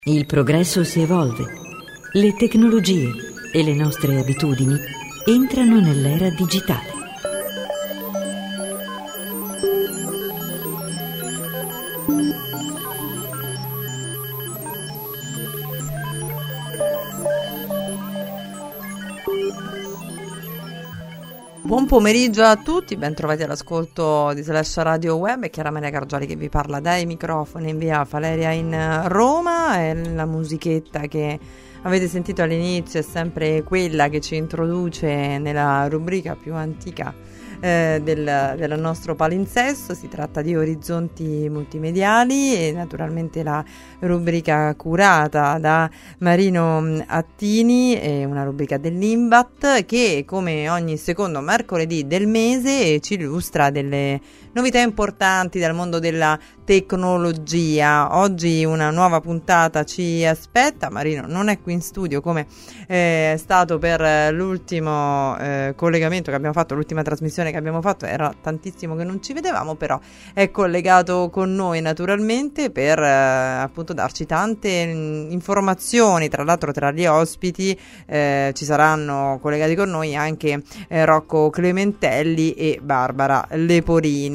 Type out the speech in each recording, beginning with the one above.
Il progresso si evolve, le tecnologie e le nostre abitudini entrano nell'era digitale. Buon pomeriggio a tutti, ben trovati all'ascolto di Slash Radio Web. È Chiara Maria Gargioli che vi parla dai microfoni in via Valeria in Roma. E la musichetta che avete sentito all'inizio è sempre quella che ci introduce nella rubrica più antica del nostro palinsesto. Si tratta di Orizzonti Multimediali e naturalmente la rubrica curata da Marino Attini, è una rubrica dell'Imbat che come ogni secondo mercoledì del mese ci illustra delle novità importanti dal mondo della tecnologia. Oggi una nuova puntata ci aspetta. Marino non è qui in studio come è stato per l'ultimo collegamento che abbiamo fatto, l'ultima trasmissione che abbiamo fatto. Era tantissimo che non ci vedevamo, però è collegato con noi naturalmente per appunto darci tante informazioni. Tra l'altro tra gli ospiti ci saranno collegati con noi anche Rocco Clementelli e Barbara Leporini.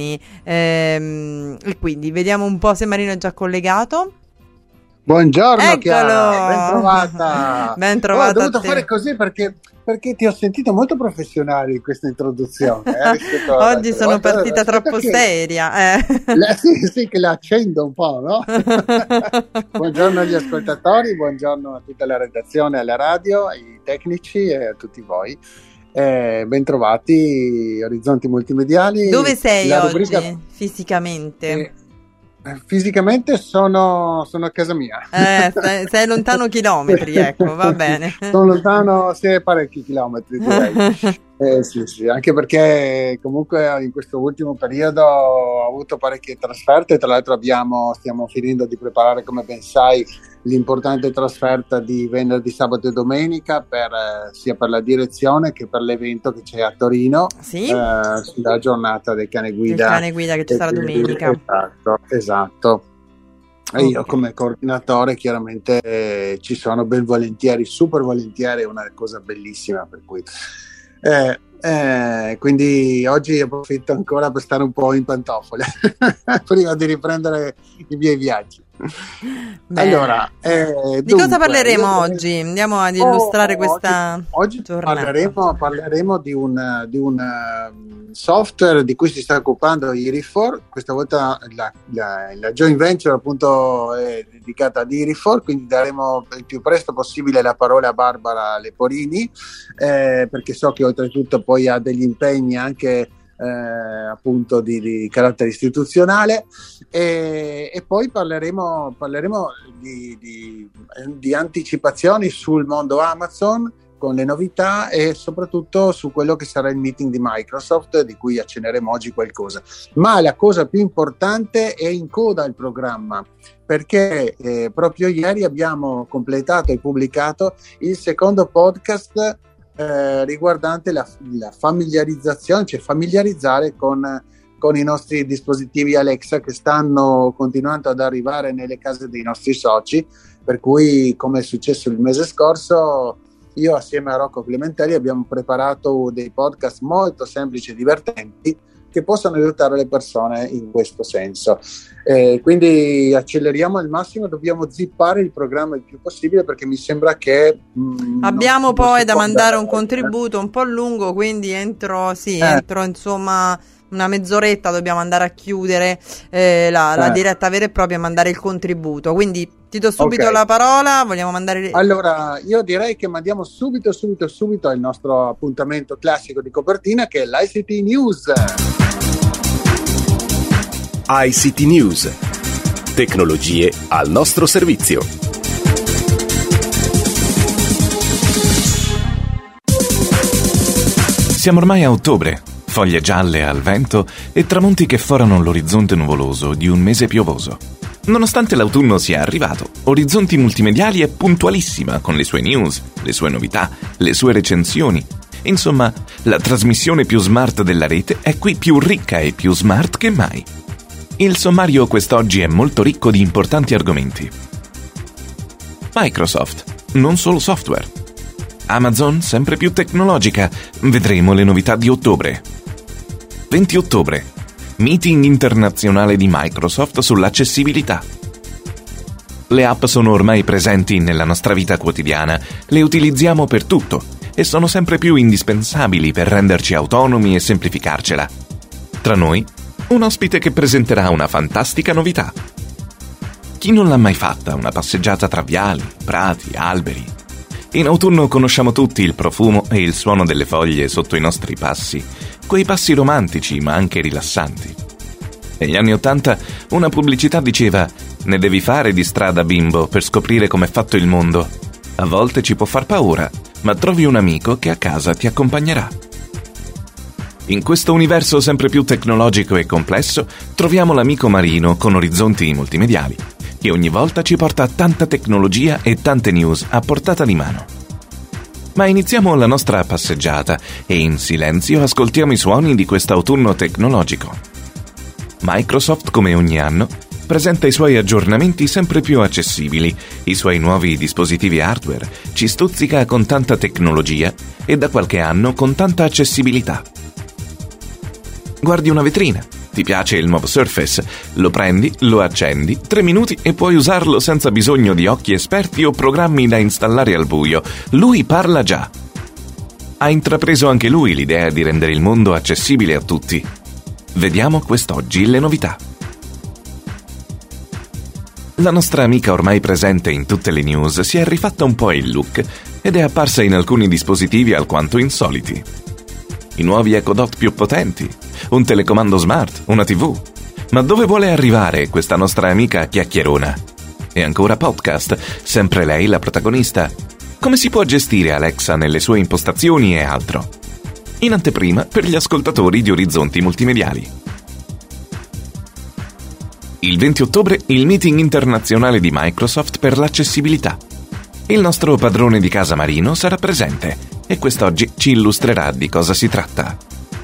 E quindi vediamo un po' se Marino è già collegato. Buongiorno. Eccolo. Chiara, ben trovata. Ben trovata. Ho dovuto fare così perché ti ho sentito molto professionale in questa introduzione. Oggi sono partita troppo seria. Sì, che la accendo un po', no? Buongiorno agli ascoltatori, buongiorno a tutta la redazione, alla radio, ai tecnici e a tutti voi. Ben trovati, Orizzonti Multimediali. Dove sei oggi fisicamente? Fisicamente sono a casa mia. Sei lontano chilometri, ecco, va bene. Sono lontano, parecchi chilometri, direi. Sì, anche perché comunque in questo ultimo periodo ho avuto parecchie trasferte. Tra l'altro stiamo finendo di preparare, come ben sai, l'importante trasferta di venerdì, sabato e domenica sia per la direzione che per l'evento che c'è a Torino. Sì. Sulla giornata del cane guida. Il cane guida che ci sarà domenica. Esatto. E io come coordinatore chiaramente ci sono ben volentieri, super volentieri, è una cosa bellissima, per cui quindi oggi approfitto ancora per stare un po' in pantofole prima di riprendere i miei viaggi. Bene. Allora, di cosa parleremo oggi? Andiamo ad illustrare questa oggi giornata. Parleremo di un software di cui si sta occupando Irifor. Questa volta la joint venture appunto è dedicata ad Irifor, quindi daremo il più presto possibile la parola a Barbara Leporini, perché so che oltretutto poi ha degli impegni anche appunto di carattere istituzionale, e poi parleremo di anticipazioni sul mondo Amazon con le novità e soprattutto su quello che sarà il meeting di Microsoft, di cui accenneremo oggi qualcosa. Ma la cosa più importante è in coda al programma, perché proprio ieri abbiamo completato e pubblicato il secondo podcast riguardante la familiarizzazione, cioè familiarizzare con i nostri dispositivi Alexa, che stanno continuando ad arrivare nelle case dei nostri soci, per cui, come è successo il mese scorso, io assieme a Rocco Clementelli abbiamo preparato dei podcast molto semplici e divertenti che possono aiutare le persone in questo senso. Quindi acceleriamo al massimo, dobbiamo zippare il programma il più possibile, perché mi sembra che abbiamo poi da mandare un contributo un po' lungo, quindi entro insomma una mezz'oretta dobbiamo andare a chiudere la diretta vera e propria e mandare il contributo. Quindi ti do subito la parola. Vogliamo mandare. Allora, io direi che mandiamo subito al nostro appuntamento classico di copertina, che è l'ICT News. ICT News. Tecnologie al nostro servizio. Siamo ormai a ottobre. Foglie gialle al vento e tramonti che forano l'orizzonte nuvoloso di un mese piovoso. Nonostante l'autunno sia arrivato, Orizzonti Multimediali è puntualissima con le sue news, le sue novità, le sue recensioni. Insomma, la trasmissione più smart della rete è qui più ricca e più smart che mai. Il sommario quest'oggi è molto ricco di importanti argomenti. Microsoft, non solo software. Amazon, sempre più tecnologica. Vedremo le novità di ottobre. 20 ottobre. Meeting internazionale di Microsoft sull'accessibilità. Le app sono ormai presenti nella nostra vita quotidiana, le utilizziamo per tutto e sono sempre più indispensabili per renderci autonomi e semplificarcela. Tra noi, un ospite che presenterà una fantastica novità. Chi non l'ha mai fatta una passeggiata tra viali, prati, alberi? In autunno conosciamo tutti il profumo e il suono delle foglie sotto i nostri passi, quei passi romantici ma anche rilassanti. Negli anni '80 una pubblicità diceva: ne devi fare di strada, bimbo, per scoprire com'è fatto il mondo. A volte ci può far paura, ma trovi un amico che a casa ti accompagnerà. In questo universo sempre più tecnologico e complesso troviamo l'amico marino con orizzonti multimediali, che ogni volta ci porta tanta tecnologia e tante news a portata di mano. Ma iniziamo la nostra passeggiata e in silenzio ascoltiamo i suoni di quest'autunno tecnologico. Microsoft, come ogni anno, presenta i suoi aggiornamenti sempre più accessibili, i suoi nuovi dispositivi hardware, ci stuzzica con tanta tecnologia e da qualche anno con tanta accessibilità. Guardi una vetrina, ti piace il nuovo Surface, lo prendi, lo accendi, 3 minuti e puoi usarlo senza bisogno di occhi esperti o programmi da installare al buio. Lui parla già. Ha intrapreso anche lui l'idea di rendere il mondo accessibile a tutti. Vediamo quest'oggi le novità. La nostra amica ormai presente in tutte le news si è rifatta un po' il look ed è apparsa in alcuni dispositivi alquanto insoliti. I nuovi Echo Dot più potenti, un telecomando smart, una TV. Ma dove vuole arrivare questa nostra amica chiacchierona? E ancora podcast, sempre lei la protagonista. Come si può gestire Alexa nelle sue impostazioni e altro? In anteprima per gli ascoltatori di Orizzonti Multimediali. Il 20 ottobre il meeting internazionale di Microsoft per l'accessibilità. Il nostro padrone di casa Marino sarà presente e quest'oggi ci illustrerà di cosa si tratta.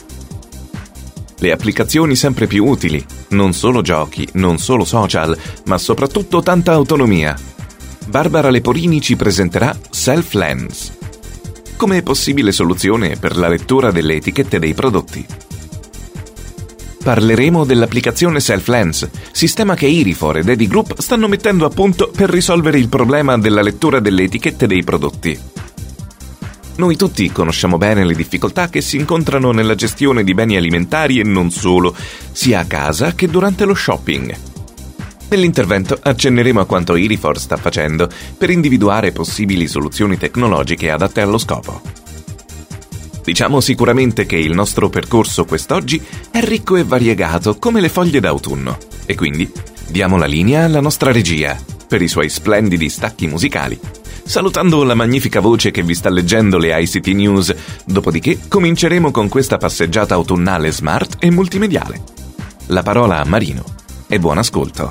Le applicazioni sempre più utili, non solo giochi, non solo social, ma soprattutto tanta autonomia. Barbara Leporini ci presenterà SelfLens, come possibile soluzione per la lettura delle etichette dei prodotti. Parleremo dell'applicazione SelfLens, sistema che Irifor ed Edi Group stanno mettendo a punto per risolvere il problema della lettura delle etichette dei prodotti. Noi tutti conosciamo bene le difficoltà che si incontrano nella gestione di beni alimentari e non solo, sia a casa che durante lo shopping. Nell'intervento accenneremo a quanto Irifor sta facendo per individuare possibili soluzioni tecnologiche adatte allo scopo. Diciamo sicuramente che il nostro percorso quest'oggi è ricco e variegato come le foglie d'autunno e quindi diamo la linea alla nostra regia per i suoi splendidi stacchi musicali, salutando la magnifica voce che vi sta leggendo le ICT News, dopodiché cominceremo con questa passeggiata autunnale smart e multimediale. La parola a Marino e buon ascolto.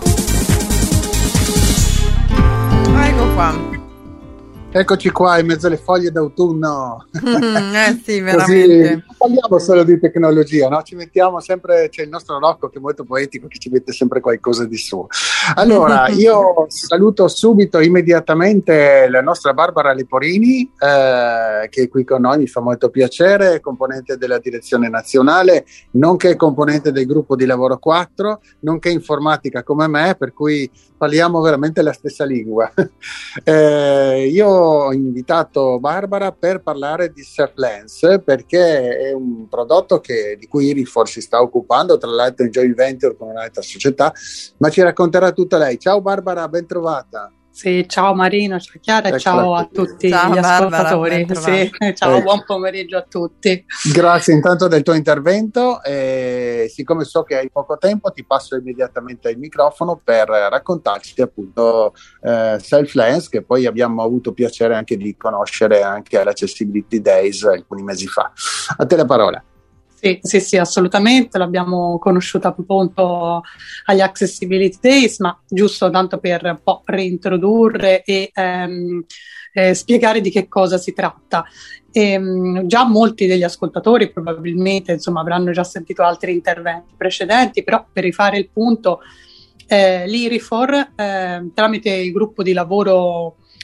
Ecco qua. Eccoci qua in mezzo alle foglie d'autunno. Sì, veramente. Così, non parliamo solo di tecnologia, no? Ci mettiamo sempre, c'è il nostro Rocco che è molto poetico, che ci mette sempre qualcosa di suo. Allora, io saluto subito, immediatamente la nostra Barbara Leporini, che è qui con noi, mi fa molto piacere, componente della direzione nazionale, nonché componente del gruppo di lavoro 4, nonché informatica come me, per cui parliamo veramente la stessa lingua. Io ho invitato Barbara per parlare di SelfLens perché è un prodotto di cui Irifor si sta occupando, tra l'altro in joint venture con un'altra società, ma ci racconterà tutto lei. Ciao Barbara, ben trovata. Sì, ciao Marino, ciao Chiara e ciao a tutti gli ascoltatori. Sì, ciao, buon pomeriggio a tutti. Grazie intanto del tuo intervento e siccome so che hai poco tempo ti passo immediatamente il microfono per raccontarci appunto SelfLens, che poi abbiamo avuto piacere anche di conoscere anche all'Accessibility Days alcuni mesi fa. A te la parola. Sì, assolutamente, l'abbiamo conosciuta appunto agli Accessibility Days, ma giusto tanto per un po' reintrodurre e spiegare di che cosa si tratta. Già molti degli ascoltatori probabilmente avranno già sentito altri interventi precedenti, però per rifare il punto, l'Irifor tramite il gruppo di lavoro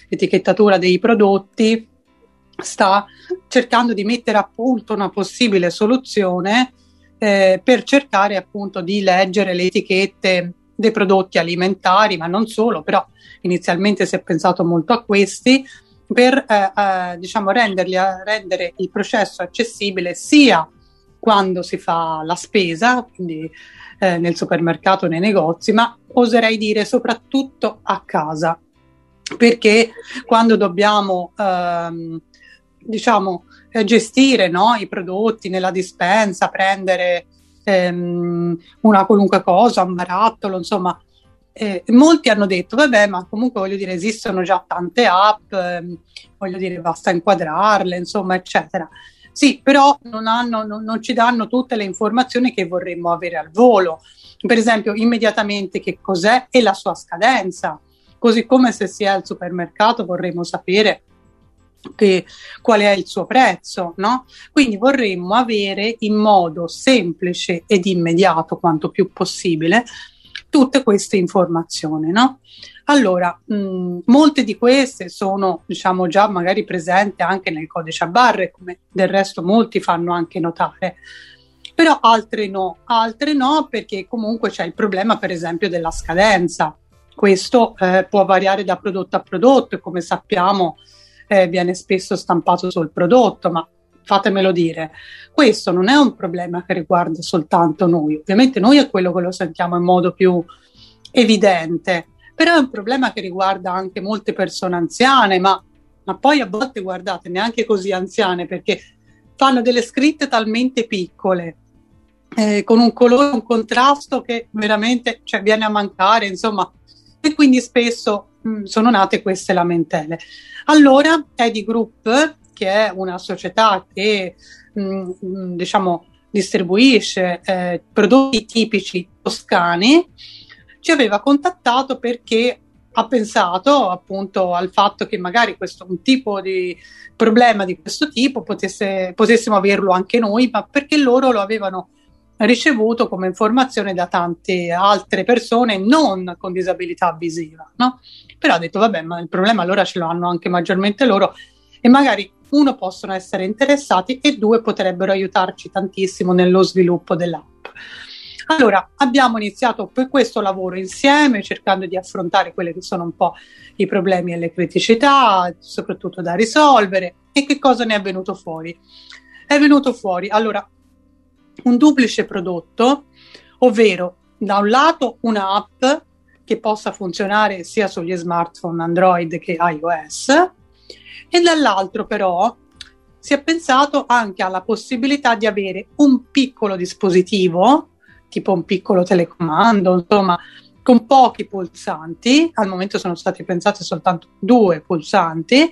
etichettatura dei prodotti, sta cercando di mettere a punto una possibile soluzione per cercare appunto di leggere le etichette dei prodotti alimentari, ma non solo, però inizialmente si è pensato molto a questi, per diciamo rendere il processo accessibile sia quando si fa la spesa, quindi nel supermercato, nei negozi, ma oserei dire soprattutto a casa, perché quando dobbiamo diciamo gestire, no, i prodotti nella dispensa, prendere una qualunque cosa, un barattolo, insomma, molti hanno detto vabbè, ma comunque voglio dire esistono già tante app, voglio dire basta inquadrarle, insomma, eccetera. Sì, però non ci danno tutte le informazioni che vorremmo avere al volo. Per esempio, immediatamente che cos'è e la sua scadenza, così come se si è al supermercato vorremmo sapere qual è il suo prezzo, no? Quindi vorremmo avere in modo semplice ed immediato, quanto più possibile, tutte queste informazioni, no? Allora, molte di queste sono, diciamo, già magari presenti anche nel codice a barre, come del resto molti fanno anche notare, però altre no, perché comunque c'è il problema, per esempio, della scadenza. Questo può variare da prodotto a prodotto e, come sappiamo, viene spesso stampato sul prodotto, ma fatemelo dire, questo non è un problema che riguarda soltanto noi, ovviamente noi è quello che lo sentiamo in modo più evidente, però è un problema che riguarda anche molte persone anziane, ma poi a volte, guardate, neanche così anziane, perché fanno delle scritte talmente piccole, con un colore, un contrasto che veramente, cioè, viene a mancare, insomma, e quindi spesso sono nate queste lamentele. Allora Edi Group, che è una società che diciamo distribuisce prodotti tipici toscani, ci aveva contattato perché ha pensato appunto al fatto che magari un tipo di problema di questo tipo potessimo averlo anche noi, ma perché loro lo avevano ricevuto come informazione da tante altre persone non con disabilità visiva, no? Però ha detto vabbè, ma il problema allora ce lo hanno anche maggiormente loro e magari uno, possono essere interessati e due, potrebbero aiutarci tantissimo nello sviluppo dell'app. Allora abbiamo iniziato per questo lavoro insieme, cercando di affrontare quelli che sono un po' i problemi e le criticità, soprattutto da risolvere. E che cosa ne è venuto fuori? È venuto fuori allora un duplice prodotto, ovvero da un lato una app che possa funzionare sia sugli smartphone Android che iOS, e dall'altro però si è pensato anche alla possibilità di avere un piccolo dispositivo, tipo un piccolo telecomando, insomma, con pochi pulsanti. Al momento sono stati pensati soltanto 2 pulsanti,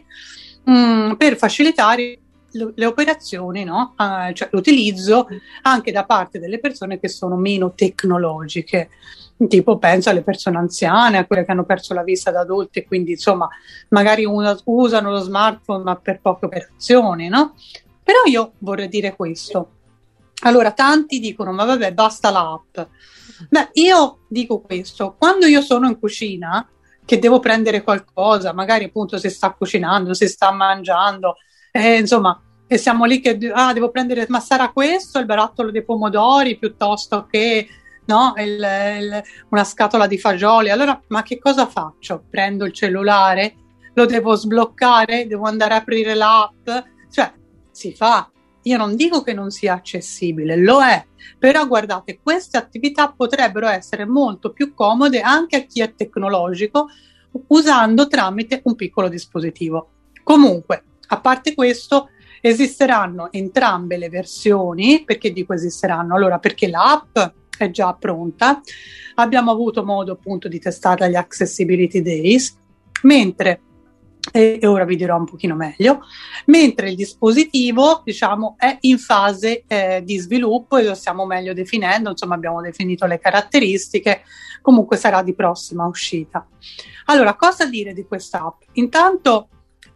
per facilitare le operazioni, no? Cioè l'utilizzo anche da parte delle persone che sono meno tecnologiche, tipo penso alle persone anziane, a quelle che hanno perso la vista da adulti e quindi insomma magari usano lo smartphone ma per poche operazioni, no? Però io vorrei dire questo. Allora tanti dicono ma vabbè, basta l'app. Beh, io dico questo: quando io sono in cucina che devo prendere qualcosa, magari appunto si sta cucinando, si sta mangiando, insomma, e siamo lì che devo prendere, ma sarà questo il barattolo dei pomodori piuttosto che no, una scatola di fagioli? Allora, ma che cosa faccio? Prendo il cellulare, lo devo sbloccare, devo andare a aprire l'app, cioè si fa. Io non dico che non sia accessibile, lo è, però guardate, queste attività potrebbero essere molto più comode anche a chi è tecnologico, usando tramite un piccolo dispositivo. Comunque, a parte questo, esisteranno entrambe le versioni. Perché dico esisteranno? Allora, perché l'app è già pronta, abbiamo avuto modo appunto di testarla agli Accessibility Days, mentre e ora vi dirò un pochino meglio, mentre il dispositivo, diciamo, è in fase di sviluppo e lo stiamo meglio definendo, insomma abbiamo definito le caratteristiche, comunque sarà di prossima uscita. Allora, cosa dire di questa app? Intanto,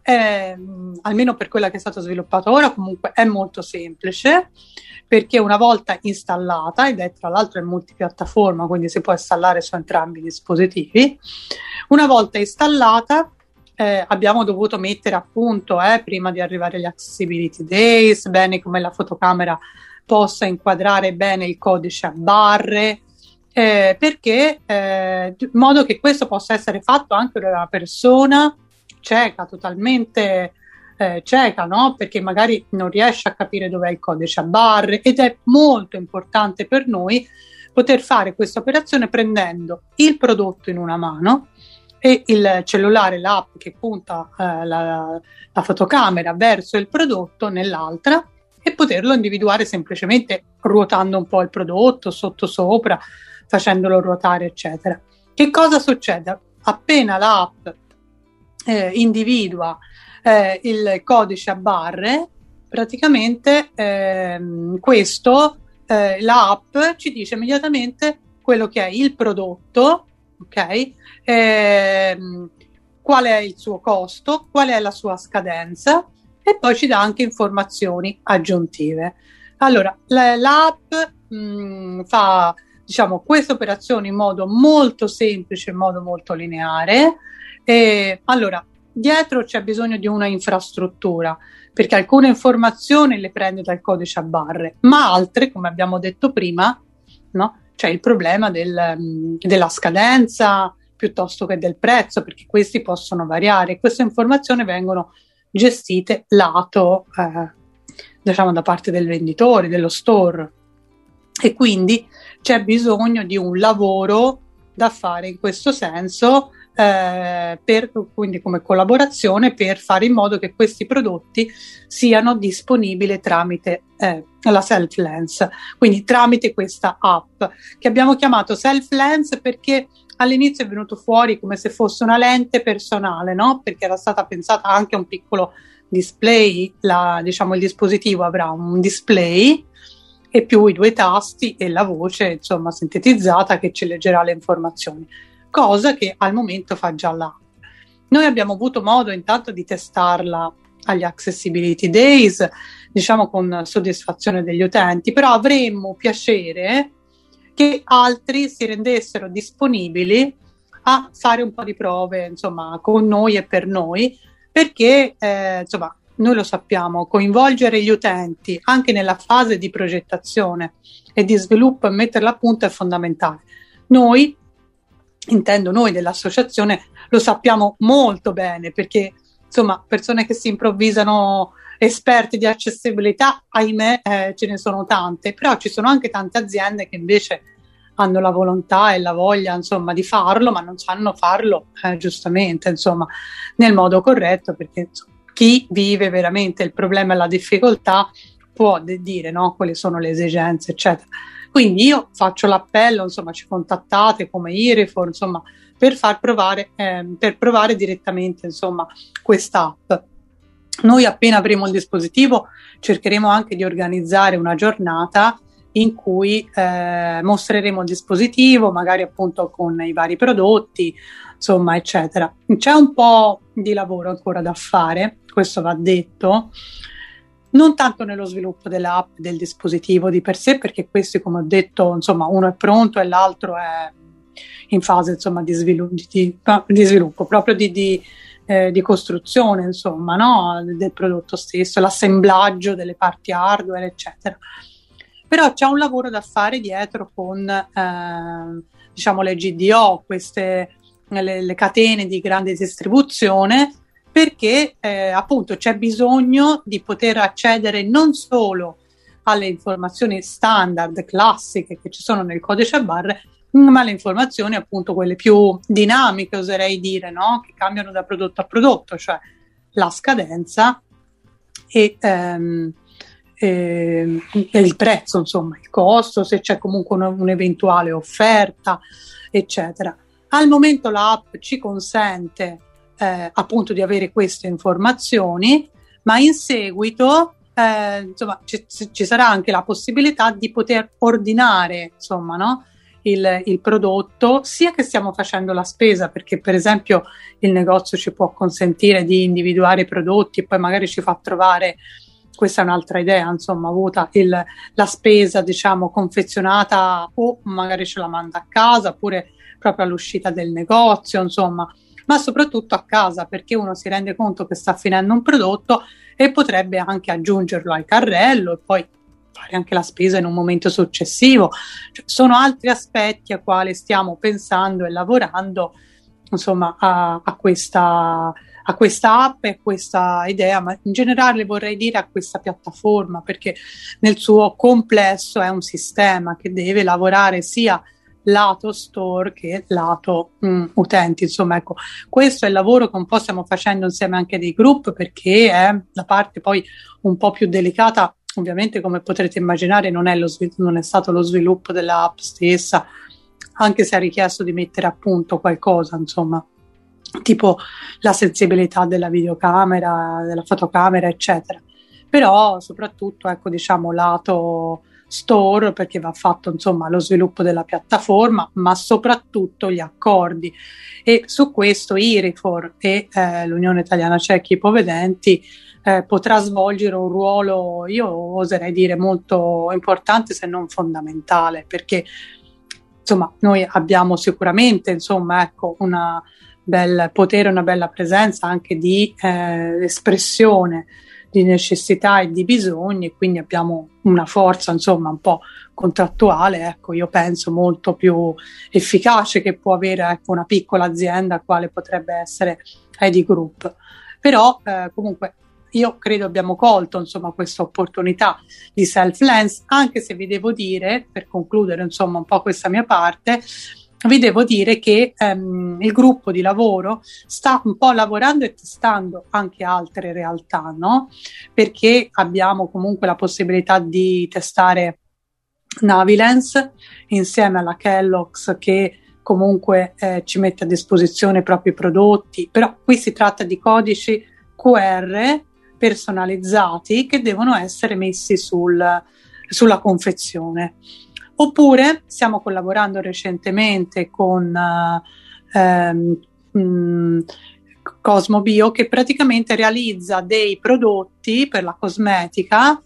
almeno per quella che è stata sviluppata ora, comunque è molto semplice, perché una volta installata, ed è tra l'altro in multipiattaforma, quindi si può installare su entrambi i dispositivi, una volta installata abbiamo dovuto mettere a punto, prima di arrivare agli Accessibility Days, bene come la fotocamera possa inquadrare bene il codice a barre, perché in modo che questo possa essere fatto anche da una persona cieca, totalmente cieca, no? Perché magari non riesce a capire dov'è il codice a barre, ed è molto importante per noi poter fare questa operazione prendendo il prodotto in una mano e il cellulare, l'app che punta la fotocamera verso il prodotto nell'altra, e poterlo individuare semplicemente ruotando un po' il prodotto sotto sopra, facendolo ruotare, eccetera. Che cosa succede? Appena l'app individua il codice a barre, praticamente l'app ci dice immediatamente quello che è il prodotto, ok? Qual è il suo costo, qual è la sua scadenza, e poi ci dà anche informazioni aggiuntive. Allora, l'app fa, diciamo, questa operazione in modo molto semplice, in modo molto lineare. Allora, dietro c'è bisogno di una infrastruttura, perché alcune informazioni le prende dal codice a barre, ma altre, come abbiamo detto prima, no? C'è il problema della scadenza piuttosto che del prezzo, perché questi possono variare. Queste informazioni vengono gestite lato, diciamo, da parte del venditore, dello store, e quindi c'è bisogno di un lavoro da fare in questo senso, quindi come collaborazione, per fare in modo che questi prodotti siano disponibili tramite la Self-Lens, quindi tramite questa app che abbiamo chiamato Self-Lens perché all'inizio è venuto fuori come se fosse una lente personale, no? Perché era stata pensata anche un piccolo display, diciamo il dispositivo avrà un display e più i 2 tasti e la voce, insomma, sintetizzata, che ci leggerà le informazioni, cosa che al momento fa già l'app. Noi abbiamo avuto modo intanto di testarla agli Accessibility Days, diciamo con soddisfazione degli utenti, però avremmo piacere che altri si rendessero disponibili a fare un po' di prove, insomma, con noi e per noi, perché insomma, noi lo sappiamo, coinvolgere gli utenti anche nella fase di progettazione e di sviluppo e metterla a punto è fondamentale. Noi, intendo noi dell'associazione, lo sappiamo molto bene, perché insomma persone che si improvvisano esperti di accessibilità, ahimè, ce ne sono tante, però ci sono anche tante aziende che invece hanno la volontà e la voglia, insomma, di farlo, ma non sanno farlo giustamente, insomma, nel modo corretto, perché insomma, chi vive veramente il problema e la difficoltà può dire, no, quali sono le esigenze, eccetera. Quindi io faccio l'appello, insomma, ci contattate come IRIFOR, insomma, per provare direttamente, insomma, questa app. Noi appena avremo il dispositivo cercheremo anche di organizzare una giornata in cui mostreremo il dispositivo, magari appunto con i vari prodotti, insomma, eccetera. C'è un po' di lavoro ancora da fare, questo va detto, non tanto nello sviluppo dell'app, del dispositivo di per sé, perché questi, come ho detto, insomma, uno è pronto e l'altro è in fase, insomma, di sviluppo, proprio di costruzione, insomma, no? Del prodotto stesso, l'assemblaggio delle parti hardware, eccetera. Però c'è un lavoro da fare dietro con diciamo le GDO, le catene di grande distribuzione, perché appunto c'è bisogno di poter accedere non solo alle informazioni standard, classiche che ci sono nel codice a barre, ma le informazioni appunto quelle più dinamiche, oserei dire, no? Che cambiano da prodotto a prodotto, cioè la scadenza e il prezzo, insomma, il costo, se c'è comunque un'eventuale offerta, eccetera. Al momento l'app ci consente appunto di avere queste informazioni, ma in seguito insomma ci sarà anche la possibilità di poter ordinare, insomma, no? Il prodotto, sia che stiamo facendo la spesa, perché per esempio il negozio ci può consentire di individuare i prodotti e poi magari ci fa trovare, questa è un'altra idea, insomma, avuta la spesa, diciamo, confezionata, o magari ce la manda a casa, oppure proprio all'uscita del negozio, insomma, ma soprattutto a casa, perché uno si rende conto che sta finendo un prodotto e potrebbe anche aggiungerlo al carrello e poi fare anche la spesa in un momento successivo. Cioè, sono altri aspetti a quali stiamo pensando e lavorando, insomma, a questa app e a questa idea, ma in generale vorrei dire a questa piattaforma, perché nel suo complesso è un sistema che deve lavorare sia lato store che lato utenti. Insomma, ecco, questo è il lavoro che un po' stiamo facendo insieme anche dei group, perché è la parte poi un po' più delicata. Ovviamente, come potrete immaginare, non è stato lo sviluppo dell'app stessa, anche se ha richiesto di mettere a punto qualcosa, insomma, tipo la sensibilità della videocamera, della fotocamera, eccetera. Però soprattutto, ecco, diciamo, lato store, perché va fatto, insomma, lo sviluppo della piattaforma, ma soprattutto gli accordi. E su questo IRIFOR e l'Unione Italiana Ciechi Ipovedenti potrà svolgere un ruolo, io oserei dire, molto importante, se non fondamentale, perché insomma noi abbiamo sicuramente, insomma, ecco, una bel potere, una bella presenza anche di espressione di necessità e di bisogni, e quindi abbiamo una forza, insomma, un po' contrattuale, ecco, io penso molto più efficace che può avere, ecco, una piccola azienda quale potrebbe essere Edi Group. Però comunque io credo abbiamo colto, insomma, questa opportunità di self-lens, anche se vi devo dire, per concludere, insomma, un po' questa mia parte, vi devo dire che il gruppo di lavoro sta un po' lavorando e testando anche altre realtà, no? Perché abbiamo comunque la possibilità di testare Navilens insieme alla Kellogg's, che comunque ci mette a disposizione i propri prodotti, però qui si tratta di codici QR personalizzati che devono essere messi sulla confezione. Oppure stiamo collaborando recentemente con Cosmo Bio, che praticamente realizza dei prodotti per la cosmetica,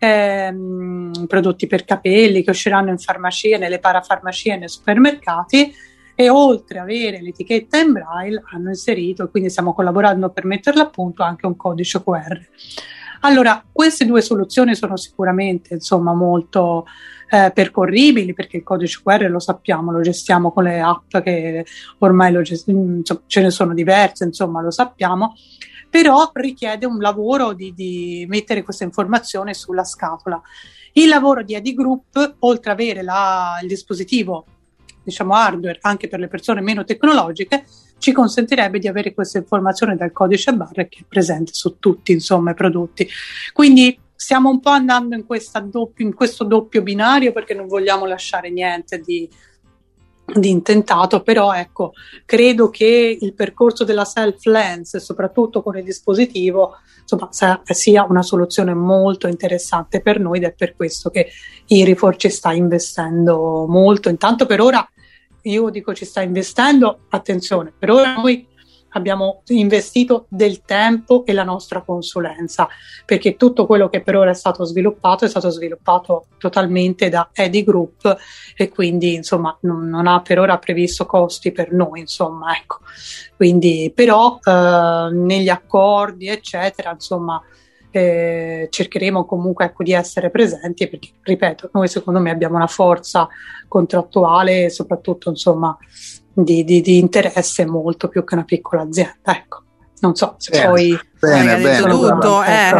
prodotti per capelli che usciranno in farmacia, nelle parafarmacie e nei supermercati, e oltre ad avere l'etichetta in braille hanno inserito, quindi stiamo collaborando per metterla a punto, anche un codice QR. Allora, queste due soluzioni sono sicuramente, insomma, molto percorribili, perché il codice QR lo sappiamo, lo gestiamo con le app che ormai insomma, ce ne sono diverse, insomma, lo sappiamo, però richiede un lavoro di mettere questa informazione sulla scatola. Il lavoro di Edi Group, oltre ad avere il dispositivo, diciamo hardware, anche per le persone meno tecnologiche, ci consentirebbe di avere questa informazione dal codice a barre che è presente su tutti, insomma, i prodotti. Quindi stiamo un po' andando in questo doppio binario, perché non vogliamo lasciare niente di intentato, però ecco, credo che il percorso della self-lens, soprattutto con il dispositivo, insomma, sia una soluzione molto interessante per noi, ed è per questo che IRIFOR ci sta investendo molto. Intanto, per ora, io dico ci sta investendo, attenzione, per ora noi abbiamo investito del tempo e la nostra consulenza, perché tutto quello che per ora è stato sviluppato totalmente da Edi Group, e quindi, insomma, non ha per ora previsto costi per noi, insomma, ecco. Quindi, però negli accordi, eccetera, insomma, cercheremo comunque, ecco, di essere presenti, perché, ripeto, noi secondo me abbiamo una forza contrattuale e soprattutto, insomma, di interesse molto più che una piccola azienda, ecco. Non so se poi bene, tutto,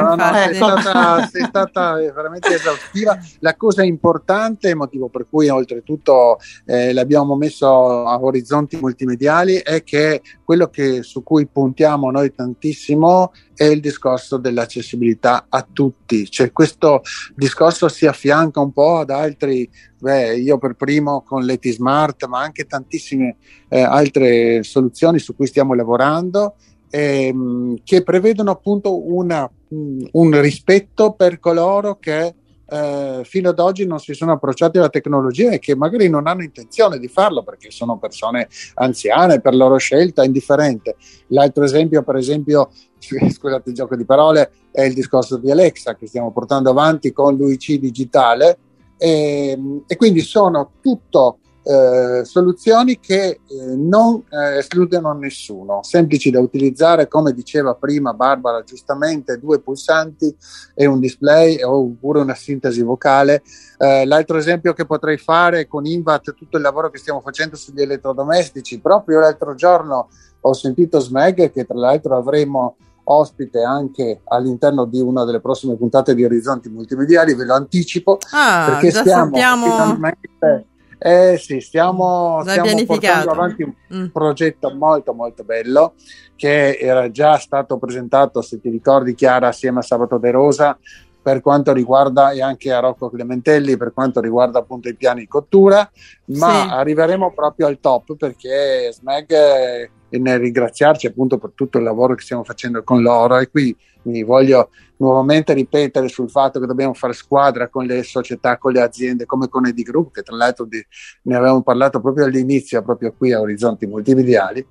sei stata veramente esaustiva. La cosa importante, il motivo per cui oltretutto l'abbiamo messo a orizzonti multimediali, è che quello su cui puntiamo noi tantissimo è il discorso dell'accessibilità a tutti. Cioè, questo discorso si affianca un po' ad altri, io per primo con l'ET Smart, ma anche tantissime altre soluzioni su cui stiamo lavorando, che prevedono appunto un rispetto per coloro che fino ad oggi non si sono approcciati alla tecnologia e che magari non hanno intenzione di farlo perché sono persone anziane, per loro scelta, indifferente. L'altro esempio, per esempio, scusate il gioco di parole, è il discorso di Alexa che stiamo portando avanti con l'UIC digitale, e quindi sono tutto soluzioni che non escludono nessuno, semplici da utilizzare, come diceva prima Barbara giustamente, 2 pulsanti e un display oppure una sintesi vocale. L'altro esempio che potrei fare con Invat, tutto il lavoro che stiamo facendo sugli elettrodomestici. Proprio l'altro giorno ho sentito Smeg, che tra l'altro avremo ospite anche all'interno di una delle prossime puntate di Orizzonti Multimediali, ve lo anticipo, perché stiamo finalmente stiamo portando avanti un progetto molto molto bello che era già stato presentato, se ti ricordi Chiara, assieme a Sabato De Rosa, per quanto riguarda, e anche a Rocco Clementelli, per quanto riguarda appunto i piani di cottura, ma arriveremo proprio al top, perché Smeg, nel ringraziarci appunto per tutto il lavoro che stiamo facendo con loro, e qui mi voglio nuovamente ripetere sul fatto che dobbiamo fare squadra con le società, con le aziende, come con Edi Group, che tra l'altro ne avevamo parlato proprio all'inizio, proprio qui a Orizzonti Multimediali.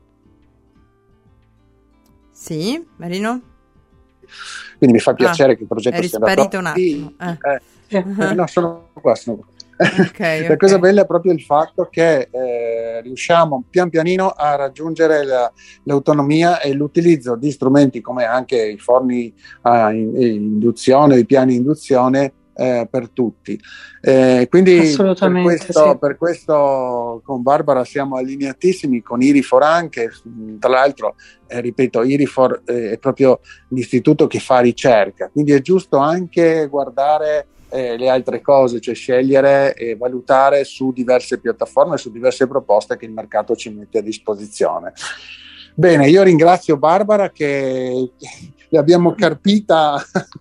Sì, Marino? Quindi mi fa piacere che il progetto sia andato un attimo. No, sono qua. Okay, la cosa bella è proprio il fatto che riusciamo pian pianino a raggiungere l'autonomia e l'utilizzo di strumenti come anche i forni a induzione, i piani induzione per tutti. Quindi per questo con Barbara siamo allineatissimi, con IRIFOR anche, tra l'altro ripeto, IRIFOR è proprio l'istituto che fa ricerca, quindi è giusto anche guardare le altre cose, cioè scegliere e valutare su diverse piattaforme, su diverse proposte che il mercato ci mette a disposizione. Bene, io ringrazio Barbara che l'abbiamo carpita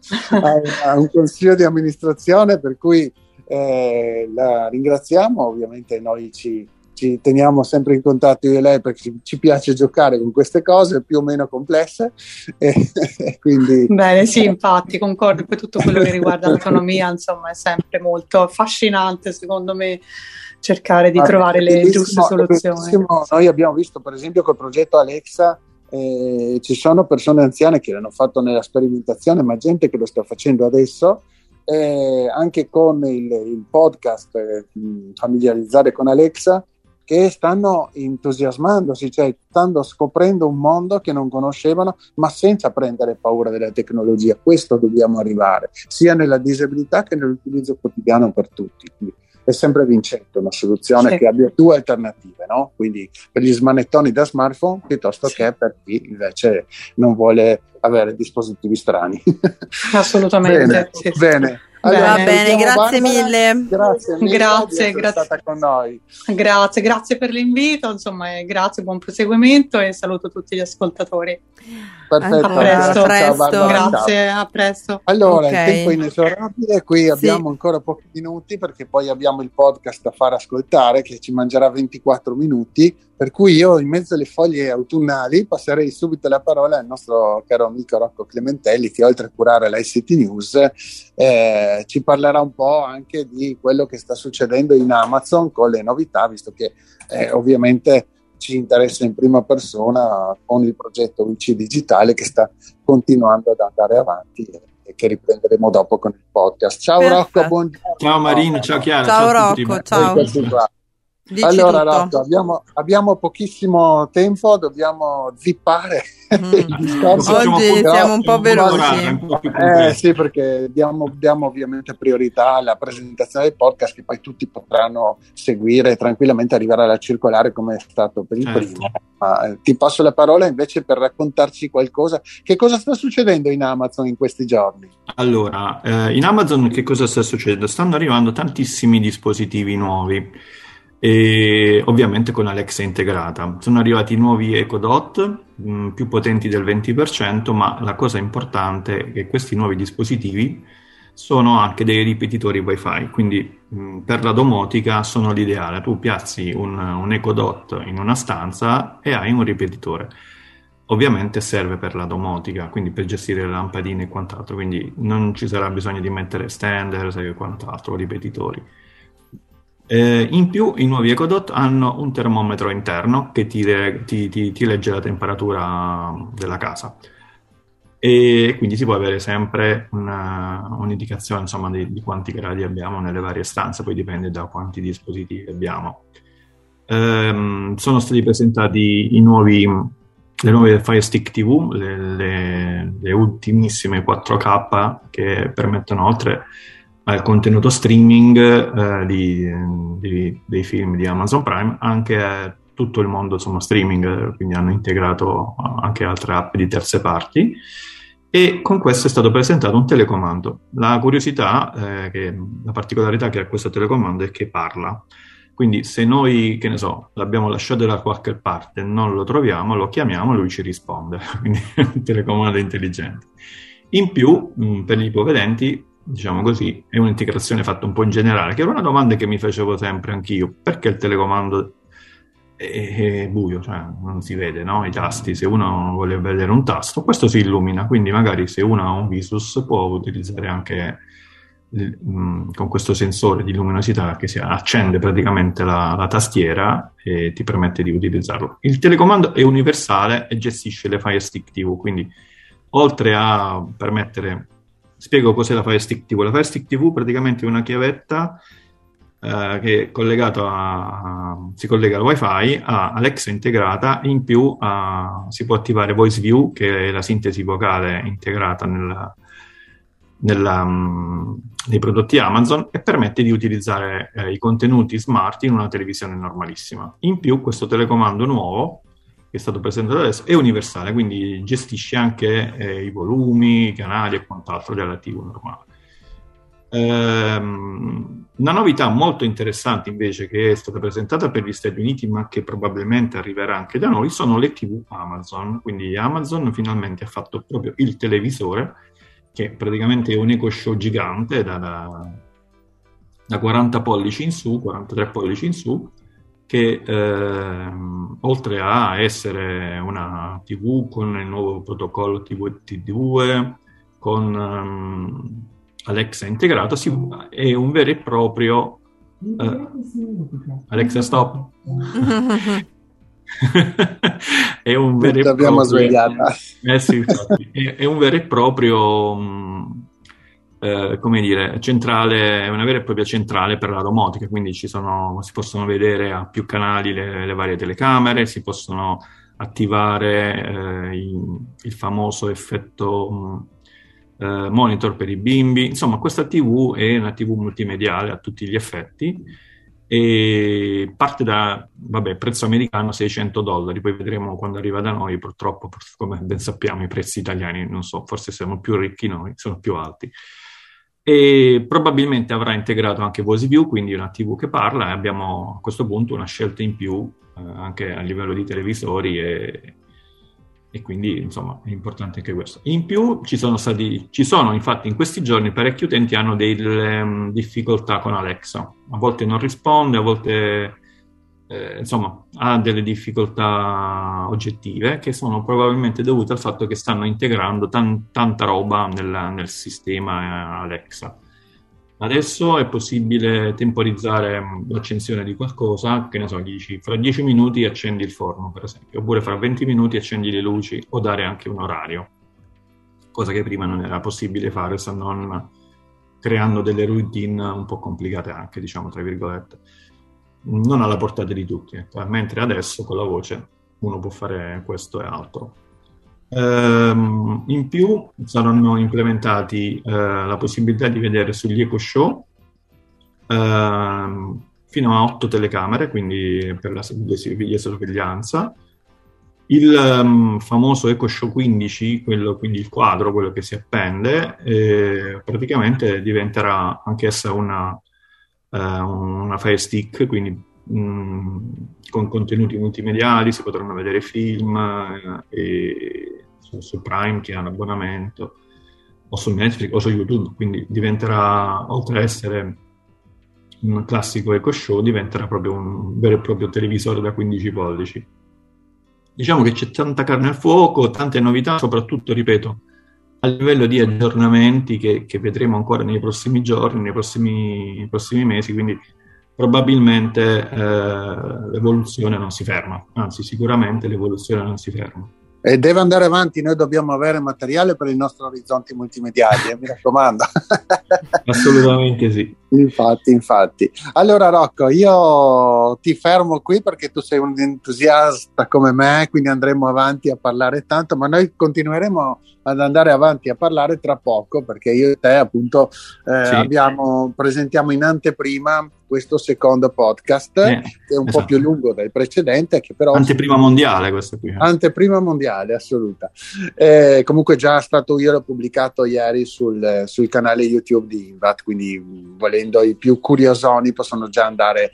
a un consiglio di amministrazione, per cui la ringraziamo. Ovviamente noi ci teniamo sempre in contatto io e lei, perché ci piace giocare con queste cose più o meno complesse, quindi bene, sì, infatti concordo, poi tutto quello che riguarda l'autonomia insomma è sempre molto affascinante, secondo me, cercare di trovare le giuste soluzioni. Noi abbiamo visto per esempio col progetto Alexa, ci sono persone anziane che l'hanno fatto nella sperimentazione, ma gente che lo sta facendo adesso, anche con il podcast Familiarizzare con Alexa, che stanno entusiasmandosi, cioè stanno scoprendo un mondo che non conoscevano, ma senza prendere paura della tecnologia. Questo dobbiamo arrivare, sia nella disabilità che nell'utilizzo quotidiano per tutti. Quindi è sempre vincente una soluzione che abbia 2 alternative, no? Quindi per gli smanettoni da smartphone piuttosto che per chi invece non vuole avere dispositivi strani. Assolutamente. Bene. Allora, va bene, grazie mille. Grazie grazie. Stata con noi. Grazie per l'invito, insomma, grazie, buon proseguimento e saluto tutti gli ascoltatori. Perfetto, a presto. Ciao, grazie, a presto. Allora, il tempo è inesorabile, qui abbiamo ancora pochi minuti, perché poi abbiamo il podcast da far ascoltare che ci mangerà 24 minuti, per cui io in mezzo alle foglie autunnali passerei subito la parola al nostro caro amico Rocco Clementelli, che oltre a curare la ICT News ci parlerà un po' anche di quello che sta succedendo in Amazon con le novità, visto che ovviamente ci interessa in prima persona con il progetto UC Digitale che sta continuando ad andare avanti e che riprenderemo dopo con il podcast. Ciao Rocco, buongiorno. Ciao Marino, ciao Chiara. Ciao Rocco, ciao. Allora Rocco, abbiamo pochissimo tempo, dobbiamo zippare il discorso. Oggi siamo un po' veloci. Sì, perché diamo ovviamente priorità alla presentazione del podcast, che poi tutti potranno seguire tranquillamente, arrivare alla circolare come è stato per il primo. Ti passo la parola invece per raccontarci qualcosa. Che cosa sta succedendo in Amazon in questi giorni? Allora, in Amazon che cosa sta succedendo? Stanno arrivando tantissimi dispositivi nuovi. E ovviamente con Alexa integrata. Sono arrivati nuovi Echo Dot più potenti del 20%, ma la cosa importante è che questi nuovi dispositivi sono anche dei ripetitori Wi-Fi, quindi per la domotica sono l'ideale. Tu piazzi un Echo Dot in una stanza e hai un ripetitore. Ovviamente serve per la domotica, quindi per gestire le lampadine e quant'altro, quindi non ci sarà bisogno di mettere standard e quant'altro, ripetitori. In più i nuovi Echo Dot hanno un termometro interno che ti legge la temperatura della casa, e quindi si può avere sempre un'indicazione insomma di quanti gradi abbiamo nelle varie stanze, poi dipende da quanti dispositivi abbiamo. Sono stati presentati le nuove Fire Stick TV, le ultimissime 4K che permettono, oltre al contenuto streaming dei film di Amazon Prime, anche tutto il mondo, insomma, streaming, quindi hanno integrato anche altre app di terze parti. E con questo è stato presentato un telecomando. La particolarità che ha questo telecomando è che parla. Quindi se noi, che ne so, l'abbiamo lasciato da qualche parte, non lo troviamo, lo chiamiamo e lui ci risponde. Quindi è un telecomando intelligente. In più, per gli ipovedenti, diciamo così, è un'integrazione fatta un po' in generale, che era una domanda che mi facevo sempre anch'io. Perché il telecomando è buio, cioè non si vede, no? I tasti, se uno vuole vedere un tasto, questo si illumina, quindi magari se uno ha un Visus può utilizzare anche con questo sensore di luminosità che si accende praticamente la tastiera e ti permette di utilizzarlo. Il telecomando è universale e gestisce le Fire Stick TV, quindi oltre a permettere... Spiego cos'è la Fire Stick TV. La Fire Stick TV praticamente è una chiavetta che è collegato si collega al wifi, ha Alexa integrata, in più si può attivare Voice View, che è la sintesi vocale integrata nei prodotti Amazon, e permette di utilizzare i contenuti smart in una televisione normalissima. In più questo telecomando nuovo, che è stato presentato adesso, è universale, quindi gestisce anche i volumi, i canali e quant'altro della TV normale. Una novità molto interessante invece, che è stata presentata per gli Stati Uniti ma che probabilmente arriverà anche da noi, sono le TV Amazon. Quindi Amazon finalmente ha fatto proprio il televisore, che praticamente è un Echo Show gigante da 40 pollici in su, 43 pollici in su, che oltre a essere una TV con il nuovo protocollo TVT2, con Alexa integrato, è un vero e proprio Alexa stop. È un vero e l'abbiamo proprio, svegliata. Sì, infatti, è un vero e proprio come dire, centrale, è una vera e propria centrale per la domotica, quindi si possono vedere a più canali le varie telecamere, si possono attivare il famoso effetto monitor per i bimbi. Insomma, questa TV è una TV multimediale a tutti gli effetti e parte da, prezzo americano $600, poi vedremo quando arriva da noi. Purtroppo, come ben sappiamo, i prezzi italiani, non so, forse siamo più ricchi noi, sono più alti. E probabilmente avrà integrato anche Voice View, quindi una TV che parla, e abbiamo a questo punto una scelta in più anche a livello di televisori e quindi insomma è importante anche questo. In più ci sono infatti in questi giorni parecchi utenti hanno delle difficoltà con Alexa, a volte non risponde, a volte insomma ha delle difficoltà oggettive che sono probabilmente dovute al fatto che stanno integrando tanta roba nel sistema Alexa. Adesso è possibile temporizzare l'accensione di qualcosa, che ne so, gli dici fra 10 minuti accendi il forno, per esempio, oppure fra 20 minuti accendi le luci, o dare anche un orario, cosa che prima non era possibile fare, se non creando delle routine un po' complicate anche, diciamo, tra virgolette, non alla portata di tutti, mentre adesso con la voce uno può fare questo e altro. In più saranno implementati la possibilità di vedere sugli Echo Show fino a 8 telecamere, quindi per la videosorveglianza. Il famoso Echo Show 15, quindi il quadro, quello che si appende, praticamente diventerà anch'essa una Fire Stick, quindi con contenuti multimediali, si potranno vedere film su Prime, che ha un abbonamento, o su Netflix o su YouTube, quindi diventerà, oltre a essere un classico Echo Show, diventerà proprio un vero e proprio televisore da 15 pollici. Diciamo che c'è tanta carne al fuoco, tante novità, soprattutto, ripeto, a livello di aggiornamenti che vedremo ancora nei prossimi giorni, nei prossimi mesi, quindi probabilmente l'evoluzione non si ferma, anzi sicuramente l'evoluzione non si ferma. E deve andare avanti, noi dobbiamo avere materiale per i nostri orizzonti multimediali, mi raccomando. Assolutamente sì. Infatti. Allora Rocco, io ti fermo qui perché tu sei un entusiasta come me, quindi andremo avanti a parlare tanto, ma noi continueremo ad andare avanti a parlare tra poco, perché io e te appunto Sì. presentiamo in anteprima questo secondo podcast, che è un po' più lungo del precedente, che però anteprima mondiale questo qui. Anteprima mondiale, assoluta. Comunque già stato, io l'ho pubblicato ieri sul canale YouTube di Invat, quindi volendo i più curiosoni possono già andare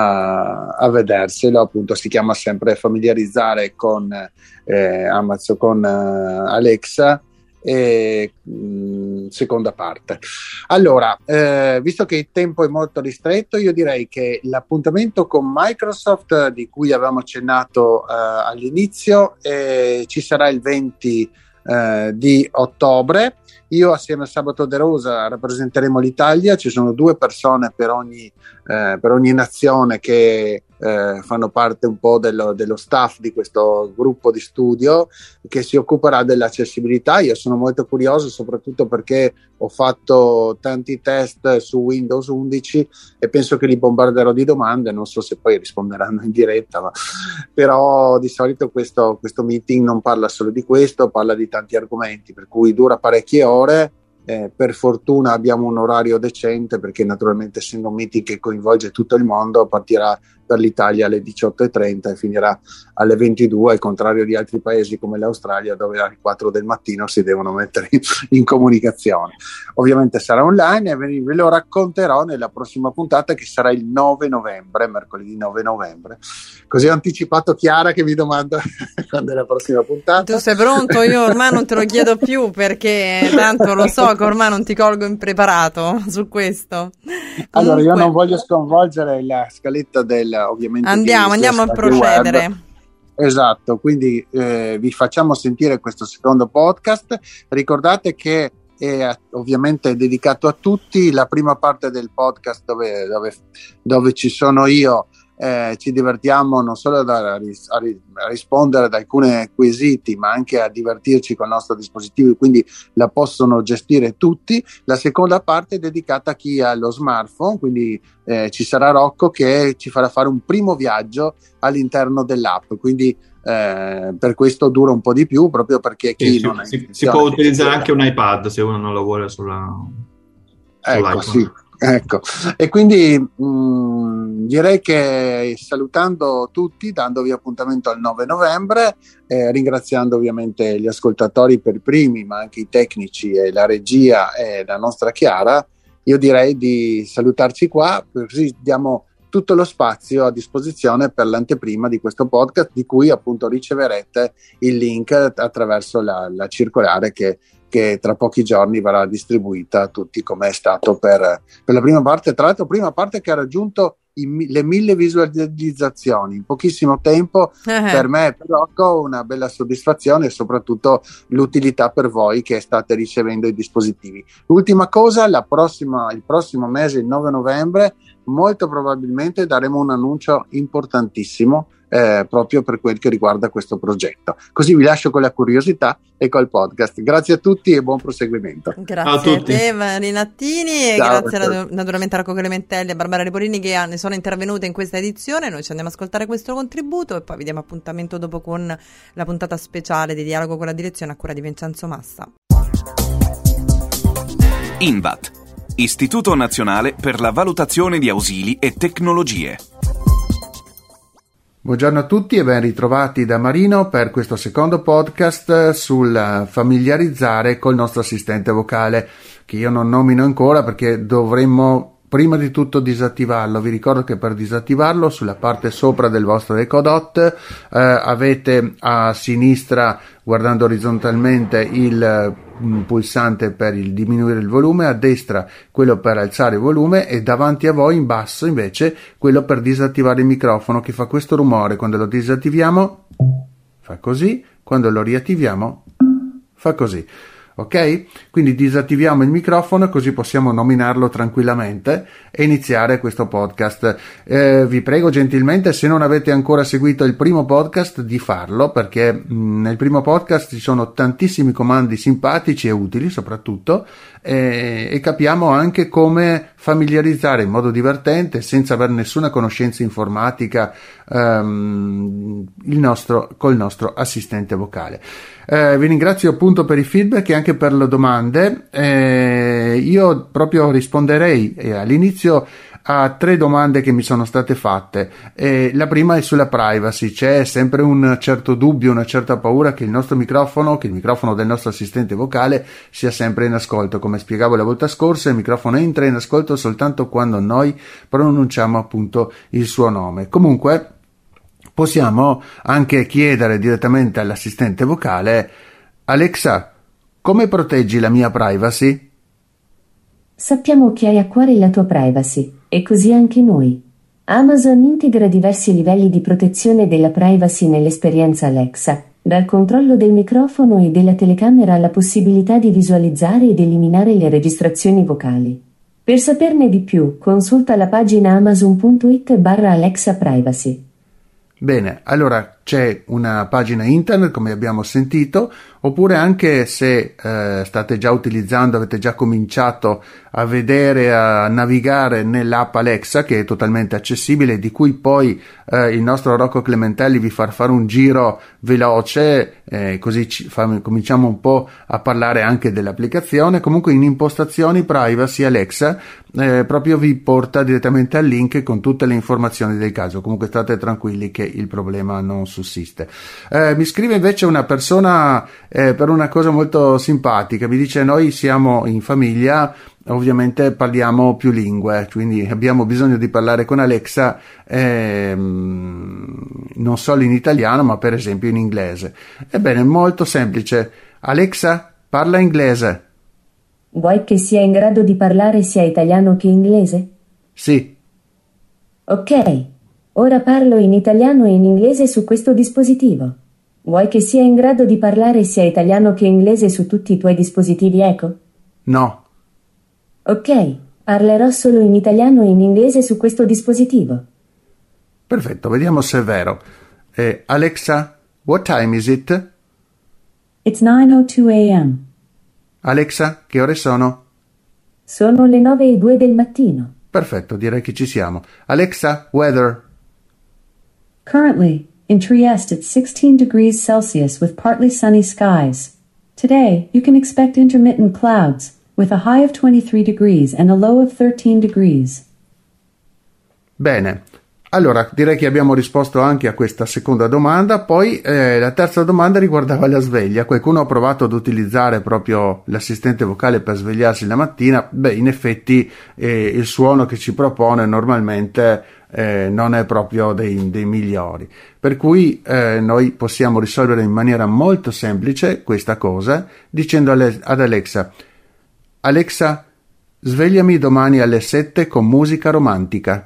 a vederselo. Appunto si chiama sempre Familiarizzare con Amazon, con Alexa, e seconda parte. Allora, visto che il tempo è molto ristretto, io direi che l'appuntamento con Microsoft, di cui avevamo accennato all'inizio, ci sarà il 20 di ottobre. Io assieme a Sabato De Rosa rappresenteremo l'Italia, ci sono 2 persone per ogni nazione che fanno parte un po' dello staff di questo gruppo di studio che si occuperà dell'accessibilità. Io sono molto curioso, soprattutto perché ho fatto tanti test su Windows 11 e penso che li bombarderò di domande, non so se poi risponderanno in diretta, però di solito questo meeting non parla solo di questo, parla di tanti argomenti, per cui dura parecchie ore. Per fortuna abbiamo un orario decente, perché naturalmente essendo un meeting che coinvolge tutto il mondo, partirà per l'Italia alle 18:30 e finirà alle 22, al contrario di altri paesi come l'Australia, dove alle 4 del mattino si devono mettere in comunicazione. Ovviamente sarà online e ve lo racconterò nella prossima puntata, che sarà il 9 novembre, mercoledì 9 novembre. Così ho anticipato Chiara che mi domanda quando è la prossima puntata. Tu sei pronto? Io ormai non te lo chiedo più, perché tanto lo so che ormai non ti colgo impreparato su questo. Allora, Comunque, io non voglio sconvolgere la scaletta ovviamente. Andiamo a procedere. Web. Esatto, quindi vi facciamo sentire questo secondo podcast. Ricordate che è ovviamente dedicato a tutti. La prima parte del podcast dove ci sono io, ci divertiamo non solo a rispondere ad alcuni quesiti, ma anche a divertirci con il nostro dispositivo, quindi la possono gestire tutti. La seconda parte è dedicata a chi ha lo smartphone, quindi ci sarà Rocco che ci farà fare un primo viaggio all'interno dell'app, quindi per questo dura un po' di più, proprio perché chi non ha si può utilizzare anche un iPad se uno non lo vuole ecco, sì. Ecco, e quindi direi che salutando tutti, dandovi appuntamento al 9 novembre, ringraziando ovviamente gli ascoltatori per primi, ma anche i tecnici e la regia e la nostra Chiara, io direi di salutarci qua, così diamo tutto lo spazio a disposizione per l'anteprima di questo podcast, di cui appunto riceverete il link attraverso la circolare che tra pochi giorni verrà distribuita a tutti, come è stato per la prima parte. Tra l'altro prima parte che ha raggiunto le 1000 visualizzazioni in pochissimo tempo. Per me e per Rocco una bella soddisfazione, e soprattutto l'utilità per voi che state ricevendo i dispositivi. L'ultima cosa, il prossimo mese, il 9 novembre, molto probabilmente daremo un annuncio importantissimo proprio per quel che riguarda questo progetto. Così vi lascio con la curiosità e col podcast. Grazie a tutti e buon proseguimento. Grazie a te Marinattini, e ciao, grazie naturalmente a Rocco Clementelli e a Barbara Ripolini che ne sono intervenute in questa edizione. Noi ci andiamo ad ascoltare questo contributo e poi vi diamo appuntamento dopo con la puntata speciale di Dialogo con la Direzione a cura di Vincenzo Massa. INVAT, Istituto Nazionale per la Valutazione di Ausili e Tecnologie. Buongiorno a tutti e ben ritrovati da Marino per questo secondo podcast sul familiarizzare col nostro assistente vocale, che io non nomino ancora perché dovremmo prima di tutto disattivarlo. Vi ricordo che per disattivarlo, sulla parte sopra del vostro Echo Dot avete a sinistra, guardando orizzontalmente, il pulsante per il diminuire il volume, a destra quello per alzare il volume e davanti a voi in basso invece quello per disattivare il microfono, che fa questo rumore. Quando lo disattiviamo fa così, quando lo riattiviamo fa così. ok? Quindi disattiviamo il microfono così possiamo nominarlo tranquillamente e iniziare questo podcast. Vi prego gentilmente, se non avete ancora seguito il primo podcast, di farlo, perché nel primo podcast ci sono tantissimi comandi simpatici e utili soprattutto, e capiamo anche come familiarizzare in modo divertente, senza avere nessuna conoscenza informatica, col nostro assistente vocale. Vi ringrazio appunto per i feedback e anche per le domande. Io proprio risponderei all'inizio a 3 domande che mi sono state fatte. La prima è sulla privacy. C'è sempre un certo dubbio, una certa paura che il nostro microfono, che il microfono del nostro assistente vocale sia sempre in ascolto. Come spiegavo la volta scorsa, il microfono entra in ascolto soltanto quando noi pronunciamo appunto il suo nome. Comunque possiamo anche chiedere direttamente all'assistente vocale: Alexa, come proteggi la mia privacy? Sappiamo che hai a cuore la tua privacy, e così anche noi. Amazon integra diversi livelli di protezione della privacy nell'esperienza Alexa, dal controllo del microfono e della telecamera alla possibilità di visualizzare ed eliminare le registrazioni vocali. Per saperne di più, consulta la pagina amazon.it/Alexa Privacy. Bene, allora c'è una pagina internet, come abbiamo sentito, oppure anche se state già utilizzando, avete già cominciato a vedere, a navigare nell'app Alexa, che è totalmente accessibile, di cui poi il nostro Rocco Clementelli vi farà fare un giro veloce, così cominciamo un po' a parlare anche dell'applicazione. Comunque in impostazioni privacy Alexa proprio vi porta direttamente al link con tutte le informazioni del caso. Comunque state tranquilli che il problema non sussiste. Mi scrive invece una persona per una cosa molto simpatica, mi dice: noi siamo in famiglia, ovviamente parliamo più lingue, quindi abbiamo bisogno di parlare con Alexa non solo in italiano ma per esempio in inglese. Ebbene, molto semplice. Alexa, parla inglese. Vuoi che sia in grado di parlare sia italiano che inglese? Sì. Ok, ora parlo in italiano e in inglese su questo dispositivo. Vuoi che sia in grado di parlare sia italiano che inglese su tutti i tuoi dispositivi Echo? No. Ok, parlerò solo in italiano e in inglese su questo dispositivo. Perfetto, vediamo se è vero. Alexa, what time is it? It's 9:02 a.m. Alexa, che ore sono? Sono le 9:02 del mattino. Perfetto, direi che ci siamo. Alexa, weather. Currently, in Trieste it's 16 degrees Celsius with partly sunny skies. Today, you can expect intermittent clouds, with a high of 23 degrees and a low of 13 degrees. Bene, allora direi che abbiamo risposto anche a questa seconda domanda. Poi la terza domanda riguardava la sveglia. Qualcuno ha provato ad utilizzare proprio l'assistente vocale per svegliarsi la mattina. Beh, in effetti il suono che ci propone normalmente non è proprio dei migliori, per cui noi possiamo risolvere in maniera molto semplice questa cosa dicendo ad Alexa: Alexa, svegliami domani alle 7 con musica romantica.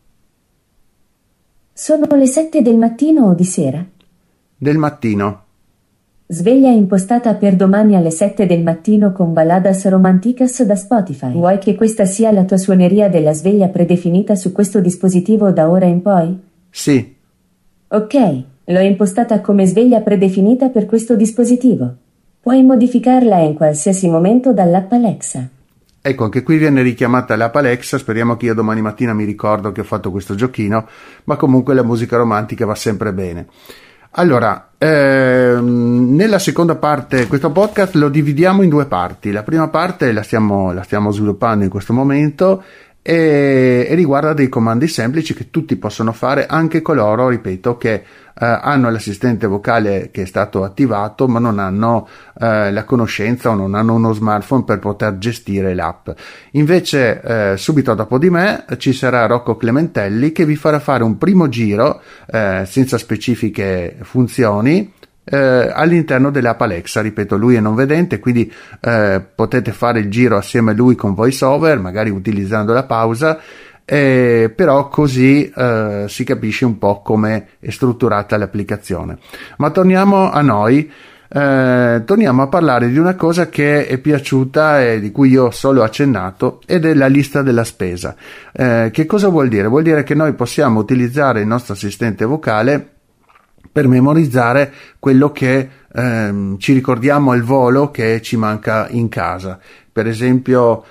Sono le 7 del mattino o di sera? Del mattino. Sveglia impostata per domani alle 7 del mattino con Balladas Romanticas da Spotify. Vuoi che questa sia la tua suoneria della sveglia predefinita su questo dispositivo da ora in poi? Sì. Ok, l'ho impostata come sveglia predefinita per questo dispositivo. Puoi modificarla in qualsiasi momento dall'app Alexa. Ecco, anche qui viene richiamata l'app Alexa. Speriamo che io domani mattina mi ricordo che ho fatto questo giochino, ma comunque la musica romantica va sempre bene. Allora, nella seconda parte questo podcast lo dividiamo in 2 parti. La prima parte la stiamo sviluppando in questo momento e riguarda dei comandi semplici che tutti possono fare, anche coloro, ripeto, che hanno l'assistente vocale che è stato attivato ma non hanno la conoscenza o non hanno uno smartphone per poter gestire l'app. Invece subito dopo di me ci sarà Rocco Clementelli che vi farà fare un primo giro senza specifiche funzioni all'interno dell'app Alexa. Ripeto, lui è non vedente, quindi potete fare il giro assieme a lui con VoiceOver, magari utilizzando la pausa, però così si capisce un po' come è strutturata l'applicazione. Ma torniamo a noi. torniamo a parlare di una cosa che è piaciuta e di cui io solo ho accennato, ed è la lista della spesa. Che cosa vuol dire? Vuol dire che noi possiamo utilizzare il nostro assistente vocale per memorizzare quello che ci ricordiamo al volo che ci manca in casa. Per esempio,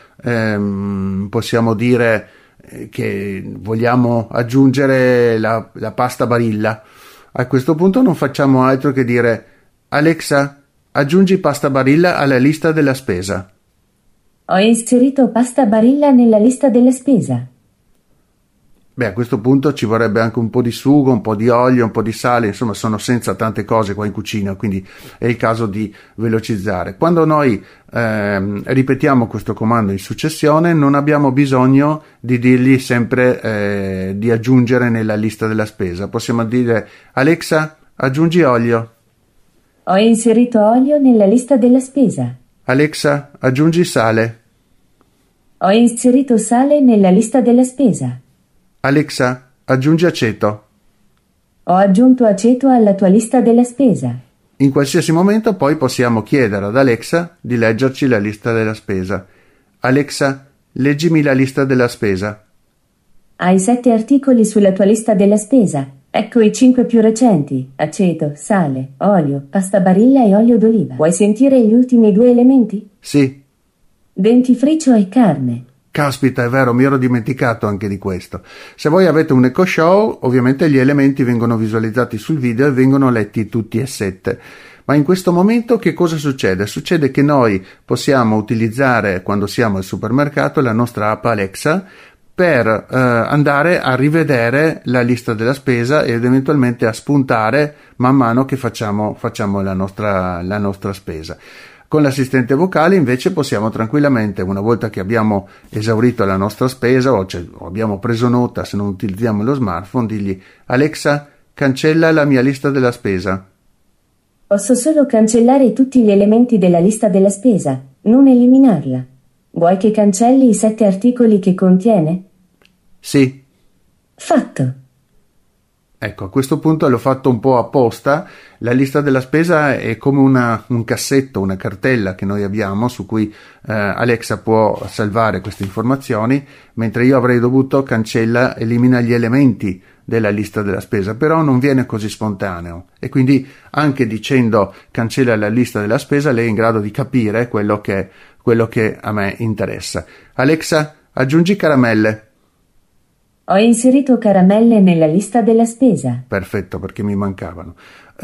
possiamo dire che vogliamo aggiungere la pasta Barilla. A questo punto non facciamo altro che dire: Alexa, aggiungi pasta Barilla alla lista della spesa. Ho inserito pasta Barilla nella lista della spesa. Beh, a questo punto ci vorrebbe anche un po' di sugo, un po' di olio, un po' di sale, insomma sono senza tante cose qua in cucina, quindi è il caso di velocizzare. Quando noi ripetiamo questo comando in successione, non abbiamo bisogno di dirgli sempre di aggiungere nella lista della spesa. Possiamo dire: Alexa, aggiungi olio. Ho inserito olio nella lista della spesa. Alexa, aggiungi sale. Ho inserito sale nella lista della spesa. Alexa, aggiungi aceto. Ho aggiunto aceto alla tua lista della spesa. In qualsiasi momento poi possiamo chiedere ad Alexa di leggerci la lista della spesa. Alexa, leggimi la lista della spesa. Hai 7 articoli sulla tua lista della spesa. Ecco i 5 più recenti: aceto, sale, olio, pasta Barilla e olio d'oliva. Vuoi sentire gli ultimi 2 elementi? Sì. Dentifricio e carne. Caspita, è vero, mi ero dimenticato anche di questo. Se voi avete un Echo Show, ovviamente gli elementi vengono visualizzati sul video e vengono letti tutti e 7. Ma in questo momento che cosa succede? Succede che noi possiamo utilizzare, quando siamo al supermercato, la nostra app Alexa per andare a rivedere la lista della spesa ed eventualmente a spuntare man mano che facciamo la nostra spesa. Con l'assistente vocale invece possiamo tranquillamente, una volta che abbiamo esaurito la nostra spesa o abbiamo preso nota, se non utilizziamo lo smartphone, dirgli: Alexa, cancella la mia lista della spesa. Posso solo cancellare tutti gli elementi della lista della spesa, non eliminarla. Vuoi che cancelli i 7 articoli che contiene? Sì. Fatto. Ecco, a questo punto l'ho fatto un po' apposta. La lista della spesa è come un cassetto, una cartella che noi abbiamo su cui Alexa può salvare queste informazioni, mentre io avrei dovuto elimina gli elementi della lista della spesa, però non viene così spontaneo e quindi anche dicendo cancella la lista della spesa lei è in grado di capire quello che a me interessa. Alexa, aggiungi caramelle. Ho inserito caramelle nella lista della spesa. Perfetto, perché mi mancavano.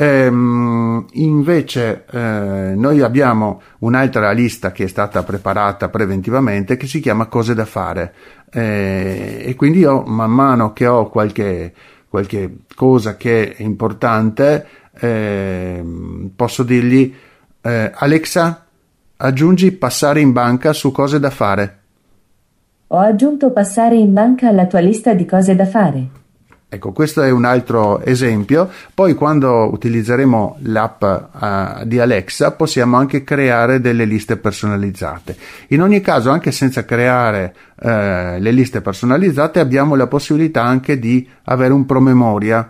Invece noi abbiamo un'altra lista che è stata preparata preventivamente che si chiama cose da fare e quindi io man mano che ho qualche cosa che è importante posso dirgli Alexa, aggiungi passare in banca su cose da fare. Ho aggiunto passare in banca alla tua lista di cose da fare. Ecco, questo è un altro esempio. Poi quando utilizzeremo l'app di Alexa possiamo anche creare delle liste personalizzate. In ogni caso, anche senza creare le liste personalizzate, abbiamo la possibilità anche di avere un promemoria.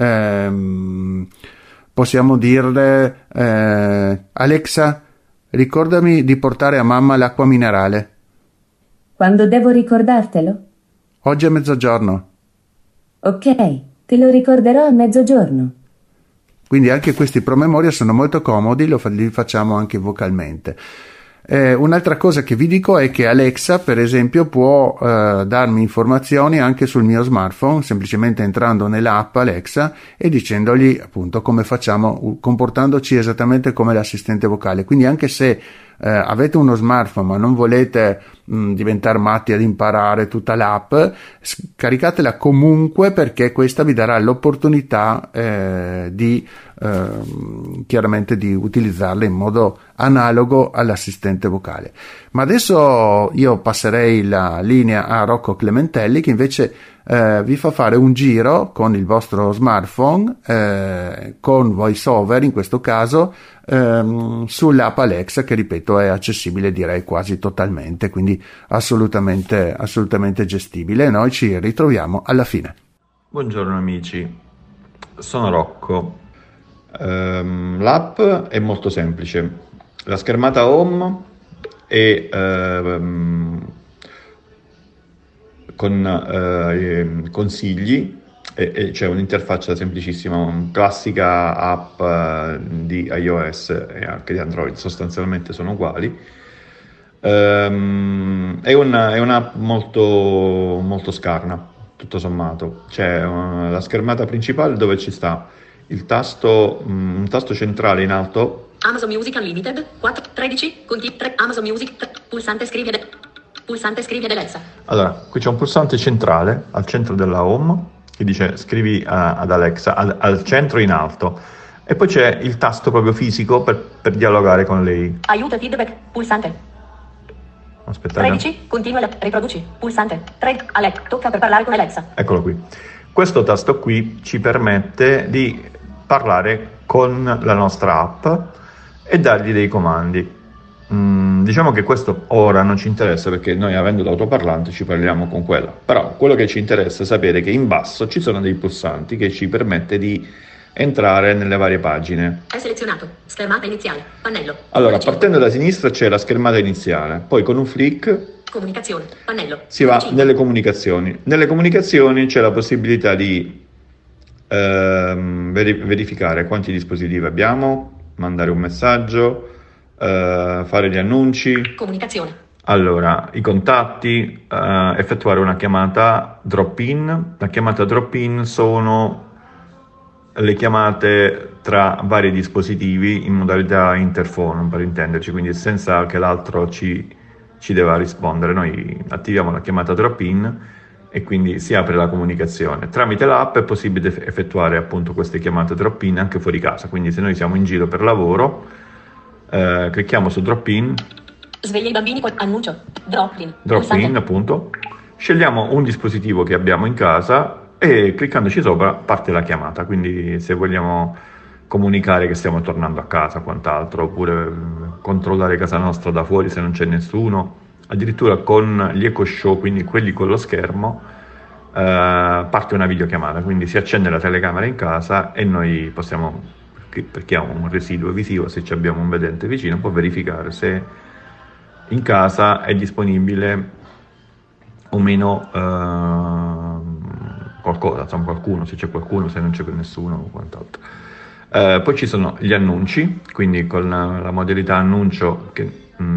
Possiamo dirle Alexa, ricordami di portare a mamma l'acqua minerale. Quando devo ricordartelo? Oggi a mezzogiorno. Ok, te lo ricorderò a mezzogiorno. Quindi anche questi promemoria sono molto comodi, li facciamo anche vocalmente. Un'altra cosa che vi dico è che Alexa, per esempio, può darmi informazioni anche sul mio smartphone, semplicemente entrando nell'app Alexa e dicendogli appunto come facciamo, comportandoci esattamente come l'assistente vocale. Quindi anche se avete uno smartphone ma non volete diventare matti ad imparare tutta l'app, scaricatela comunque, perché questa vi darà l'opportunità di chiaramente di utilizzarla in modo analogo all'assistente vocale. Ma adesso io passerei la linea a Rocco Clementelli, che invece vi fa fare un giro con il vostro smartphone con VoiceOver in questo caso sull'app Alexa, che ripeto è accessibile direi quasi totalmente, quindi assolutamente gestibile. Noi ci ritroviamo alla fine. Buongiorno amici, sono Rocco. L'app è molto semplice. La schermata home è con consigli e c'è un'interfaccia semplicissima, classica app di iOS e anche di Android, sostanzialmente sono uguali. È un'app molto scarna, tutto sommato. C'è la schermata principale dove ci sta un tasto centrale in alto. Amazon Music Unlimited 413 Amazon Music pulsante scrivi ad Alexa. Allora, qui c'è un pulsante centrale al centro della home che dice scrivi ad Alexa al centro in alto, e poi c'è il tasto proprio fisico per dialogare con lei. Aiuto e feedback pulsante. Aspettate. 13 continua riproduci pulsante 3 Alexa, tocca per parlare con Alexa. Eccolo qui. Questo tasto qui ci permette di parlare con la nostra app e dargli dei comandi. Diciamo che questo ora non ci interessa, perché noi, avendo l'autoparlante, ci parliamo con quella. Però quello che ci interessa è sapere che in basso ci sono dei pulsanti che ci permette di entrare nelle varie pagine. È selezionato. Schermata iniziale. Pannello. Allora, partendo da sinistra c'è la schermata iniziale, poi con un flick comunicazione. Pannello. si va 5. nelle comunicazioni. Nelle comunicazioni c'è la possibilità di verificare quanti dispositivi abbiamo, mandare un messaggio, fare gli annunci. Comunicazione. Allora, i contatti, effettuare una chiamata drop-in. La chiamata drop-in sono le chiamate tra vari dispositivi in modalità interphone, per intenderci, quindi senza che l'altro ci debba rispondere. Noi attiviamo la chiamata drop-in e quindi si apre la comunicazione. Tramite l'app è possibile effettuare appunto queste chiamate drop-in anche fuori casa, quindi se noi siamo in giro per lavoro, clicchiamo su drop-in. Sveglia i bambini con annuncio. Drop-in, appunto. Scegliamo un dispositivo che abbiamo in casa e cliccandoci sopra parte la chiamata. Quindi se vogliamo comunicare che stiamo tornando a casa, quant'altro, oppure controllare casa nostra da fuori se non c'è nessuno, addirittura con gli Echo Show, quindi quelli con lo schermo, parte una videochiamata, quindi si accende la telecamera in casa e noi possiamo, per chi ha un residuo visivo, se abbiamo un vedente vicino, può verificare se in casa è disponibile o meno qualcosa, insomma qualcuno, se c'è qualcuno, se non c'è nessuno o quant'altro. Poi ci sono gli annunci, quindi con la modalità annuncio che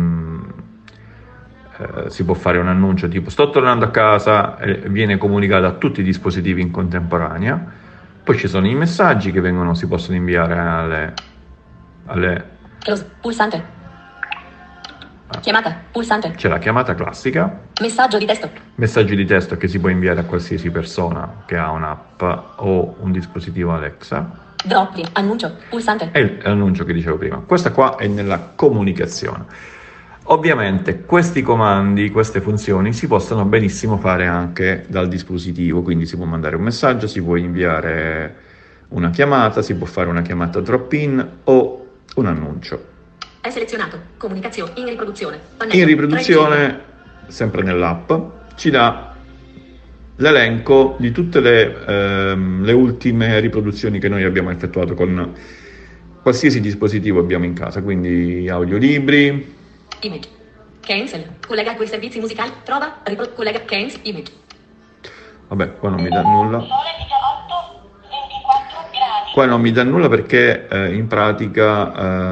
si può fare un annuncio tipo sto tornando a casa, viene comunicato a tutti i dispositivi in contemporanea. Poi ci sono i messaggi che si possono inviare alle pulsante. Chiamata, pulsante. C'è la chiamata classica. Messaggio di testo. Messaggi di testo che si può inviare a qualsiasi persona che ha un'app o un dispositivo Alexa. Drop-in, annuncio, pulsante. È l'annuncio che dicevo prima. Questa qua è nella comunicazione. Ovviamente questi comandi, queste funzioni si possono benissimo fare anche dal dispositivo, quindi si può mandare un messaggio, si può inviare una chiamata, si può fare una chiamata drop-in o un annuncio. È selezionato. Comunicazione in riproduzione. Pannello. In riproduzione, sempre nell'app, ci dà l'elenco di tutte le ultime riproduzioni che noi abbiamo effettuato con qualsiasi dispositivo abbiamo in casa, quindi audiolibri. Image. Cancel. Collega quei servizi musicali. Trova. Collega. Cancel. Image. Vabbè, qua non mi dà nulla. Sole 18, 24 gradi. Qua non mi dà nulla perché in pratica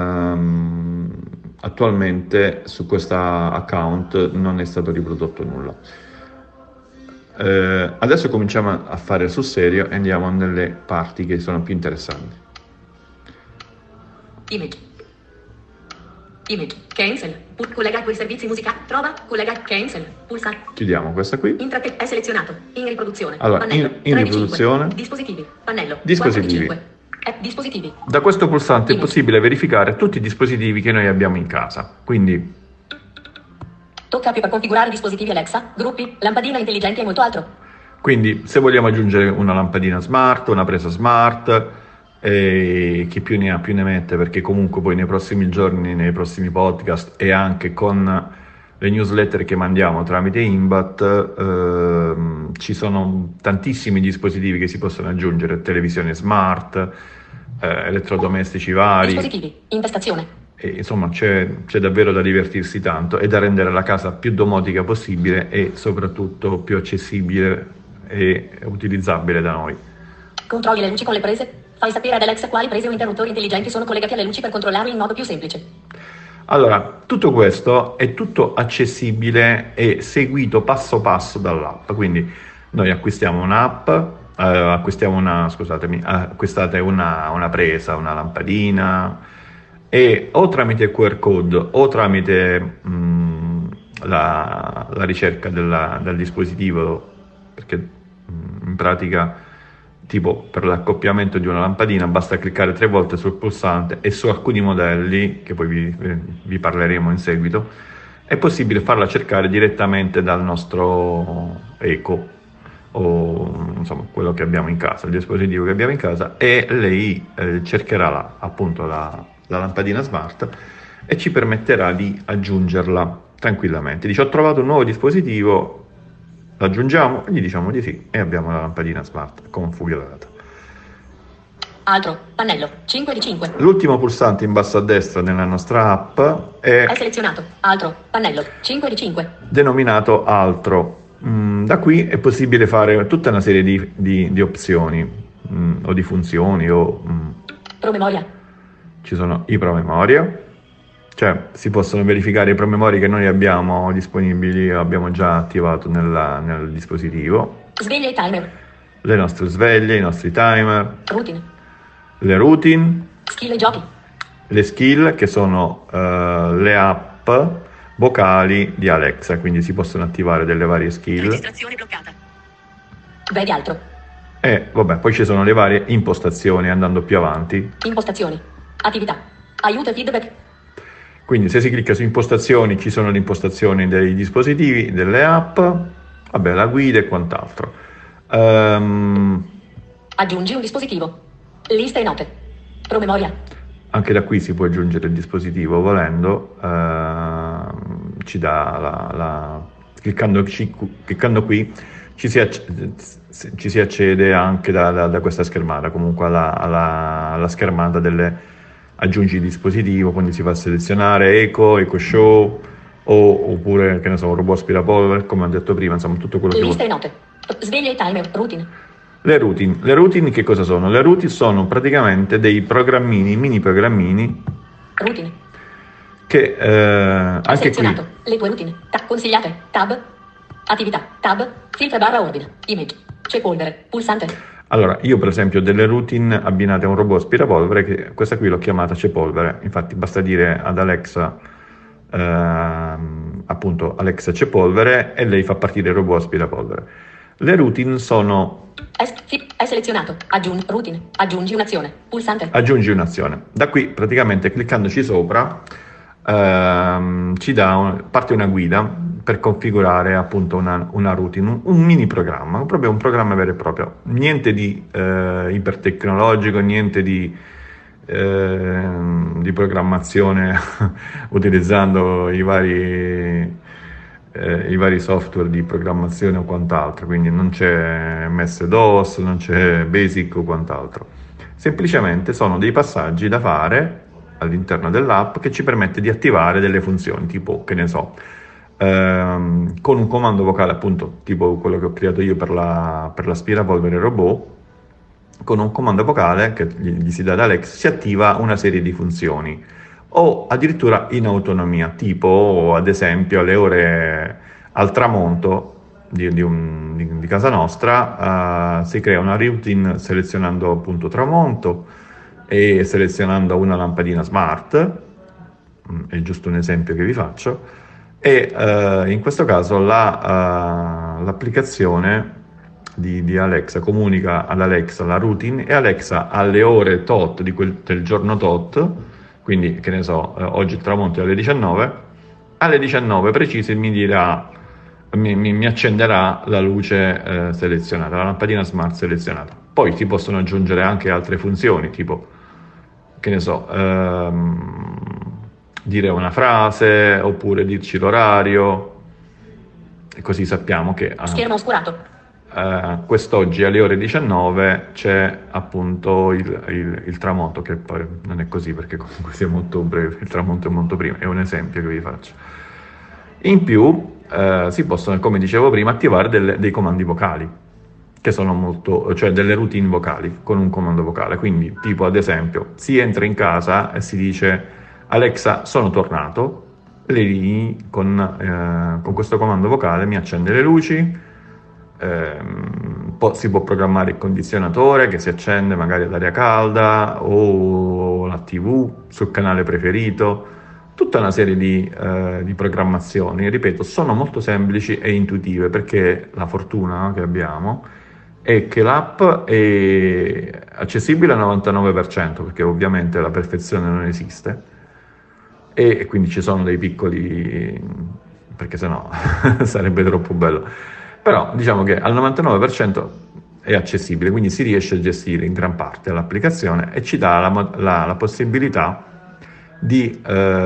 attualmente su questa account non è stato riprodotto nulla. Adesso cominciamo a fare sul serio e andiamo nelle parti che sono più interessanti. Image. Cancel. Collega quei servizi musicali. Trova. Collega. Cancel. Pulsante. Chiudiamo questa qui. È selezionato. In riproduzione. Allora, Pannello. in riproduzione. Dispositivi. Pannello. Dispositivi. 4 di 5. Dispositivi. Da questo pulsante è possibile verificare tutti i dispositivi che noi abbiamo in casa. Quindi tocca più per configurare dispositivi Alexa, gruppi, lampadina intelligenti e molto altro. Quindi se vogliamo aggiungere una lampadina smart, una presa smart, chi più ne ha più ne mette, perché comunque poi nei prossimi giorni, nei prossimi podcast e anche con le newsletter che mandiamo tramite Imbat, ci sono tantissimi dispositivi che si possono aggiungere, televisione smart, elettrodomestici vari. Dispositivi, impostazione. E, insomma, c'è davvero da divertirsi tanto e da rendere la casa più domotica possibile e soprattutto più accessibile e utilizzabile da noi. Controlli le luci con le prese. Fai sapere ad Alexa quali prese o interruttori intelligenti sono collegati alle luci per controllarli in modo più semplice. Allora, tutto questo è tutto accessibile e seguito passo passo dall'app. Quindi noi acquistiamo un'app, acquistate una presa, una lampadina, e o tramite QR code o tramite la ricerca del dispositivo, perché in pratica, tipo per l'accoppiamento di una lampadina basta cliccare 3 volte sul pulsante, e su alcuni modelli, che poi vi parleremo in seguito, è possibile farla cercare direttamente dal nostro Eco, o insomma quello che abbiamo in casa, il dispositivo che abbiamo in casa, e lei cercherà appunto la lampadina smart e ci permetterà di aggiungerla tranquillamente. Dice: ho trovato un nuovo dispositivo, l'aggiungiamo, gli diciamo di sì e abbiamo la lampadina smart configurata. Altro, pannello, 5 di 5. L'ultimo pulsante in basso a destra nella nostra app è selezionato, altro, pannello, 5 di 5. Denominato altro. Da qui è possibile fare tutta una serie di opzioni o di funzioni promemoria. Ci sono i promemoria, cioè si possono verificare i promemoria che noi abbiamo disponibili o abbiamo già attivato nel dispositivo. Sveglie e timer. Le nostre sveglie, i nostri timer. Routine. Le routine. Skill e giochi. Le skill, che sono le app vocali di Alexa, quindi si possono attivare delle varie skill. Registrazione bloccata. Vedi altro. E vabbè, poi ci sono le varie impostazioni andando più avanti. Impostazioni. Attività. Aiuto e feedback. Quindi se si clicca su impostazioni ci sono le impostazioni dei dispositivi, delle app, vabbè, la guida e quant'altro. Aggiungi un dispositivo. Lista e note. Promemoria. Anche da qui si può aggiungere il dispositivo volendo. Ci dà cliccando qui ci si accede anche da questa schermata, comunque alla schermata delle aggiungi dispositivo, quindi si va a selezionare Eco Show oppure, che ne so, robot aspirapolvere, come ho detto prima, insomma tutto quello che vuoi. Lista e note. Sveglia e timer. Routine. Le routine che cosa sono? Le routine sono praticamente dei programmini, mini programmini. Routine. Che anche qui. Le tue routine. Consigliate. Tab. Attività. Tab. Filtra barra ordine. Image. C'è polvere. Pulsante. Allora, io per esempio ho delle routine abbinate a un robot aspirapolvere, che questa qui l'ho chiamata C'è polvere. Infatti basta dire ad Alexa, appunto, Alexa c'è polvere, e lei fa partire il robot aspirapolvere. Le routine sono... È selezionato. Routine. Aggiungi un'azione. Pulsante. Aggiungi un'azione. Da qui praticamente cliccandoci sopra ci dà parte una guida per configurare appunto una routine, un mini programma, proprio un programma vero e proprio. Niente di ipertecnologico, niente di programmazione utilizzando i vari software di programmazione o quant'altro, quindi non c'è MS-DOS, non c'è Basic o quant'altro. Semplicemente sono dei passaggi da fare all'interno dell'app che ci permette di attivare delle funzioni, tipo, che ne so, con un comando vocale, appunto, tipo quello che ho creato io per l'aspirapolvere robot. Con un comando vocale che gli si dà da Alexa si attiva una serie di funzioni, o addirittura in autonomia, tipo ad esempio alle ore al tramonto di casa nostra si crea una routine selezionando appunto tramonto e selezionando una lampadina smart, è giusto un esempio che vi faccio, e in questo caso l'applicazione di Alexa comunica ad Alexa la routine, e Alexa alle ore tot del giorno tot, quindi che ne so, oggi il tramonto è alle 19, alle 19 precise mi accenderà la luce selezionata, la lampadina smart selezionata. Poi si possono aggiungere anche altre funzioni, tipo, che ne so, dire una frase oppure dirci l'orario, e così sappiamo che schermo oscurato. quest'oggi alle ore 19 c'è appunto il tramonto, che poi non è così perché comunque siamo a ottobre, il tramonto è molto prima, è un esempio che vi faccio. In più si possono, come dicevo prima, attivare dei comandi vocali, che sono cioè delle routine vocali con un comando vocale. Quindi, tipo ad esempio, si entra in casa e si dice Alexa, sono tornato, lei con questo comando vocale mi accende le luci, si può programmare il condizionatore che si accende magari ad aria calda, o la TV sul canale preferito, tutta una serie di programmazioni. Ripeto, sono molto semplici e intuitive, perché la fortuna che abbiamo è che l'app è accessibile al 99%, perché ovviamente la perfezione non esiste, e quindi ci sono dei piccoli, perché sennò sarebbe troppo bello, però diciamo che al 99% è accessibile, quindi si riesce a gestire in gran parte l'applicazione e ci dà la possibilità di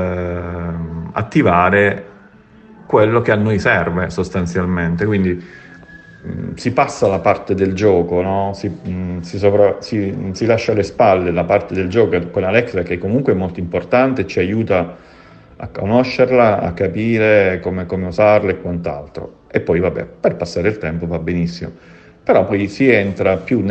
attivare quello che a noi serve sostanzialmente. Quindi si passa la parte del gioco, no? Si lascia alle spalle la parte del gioco con Alexa, che comunque è molto importante, ci aiuta a conoscerla, a capire come usarla e quant'altro. E poi vabbè, per passare il tempo va benissimo. Però poi si entra più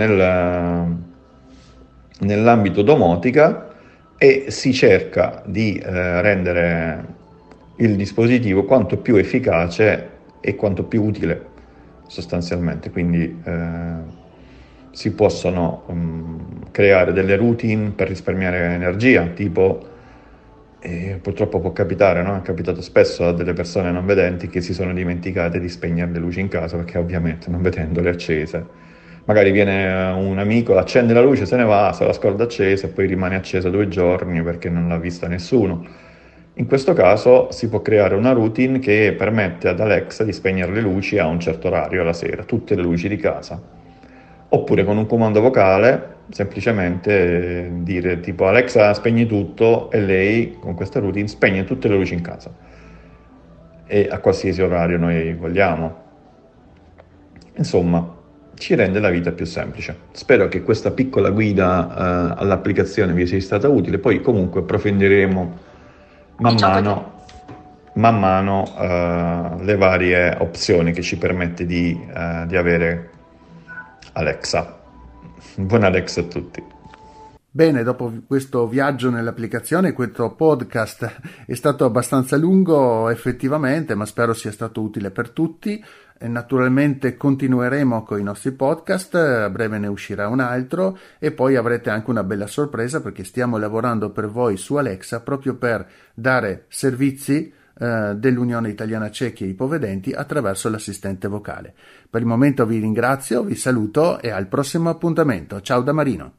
nell'ambito domotica e si cerca di rendere il dispositivo quanto più efficace e quanto più utile sostanzialmente. Quindi si possono creare delle routine per risparmiare energia, tipo purtroppo può capitare, no? È capitato spesso a delle persone non vedenti che si sono dimenticate di spegnere le luci in casa, perché ovviamente non vedendole accese, magari viene un amico, accende la luce, se ne va, se la scorda accesa e poi rimane accesa 2 giorni perché non l'ha vista nessuno. In questo caso si può creare una routine che permette ad Alexa di spegnere le luci a un certo orario alla sera, tutte le luci di casa. Oppure con un comando vocale, semplicemente dire tipo Alexa spegni tutto, e lei con questa routine spegne tutte le luci in casa. E a qualsiasi orario noi vogliamo. Insomma, ci rende la vita più semplice. Spero che questa piccola guida all'applicazione vi sia stata utile, poi comunque approfondiremo man mano le varie opzioni che ci permette di avere Alexa. Buon Alexa a tutti. Bene, dopo questo viaggio nell'applicazione, questo podcast è stato abbastanza lungo effettivamente, ma spero sia stato utile per tutti. E naturalmente continueremo con i nostri podcast, a breve ne uscirà un altro, e poi avrete anche una bella sorpresa, perché stiamo lavorando per voi su Alexa proprio per dare servizi dell'Unione Italiana Ciechi e Ipovedenti attraverso l'assistente vocale. Per il momento vi ringrazio, vi saluto e al prossimo appuntamento. Ciao da Marino.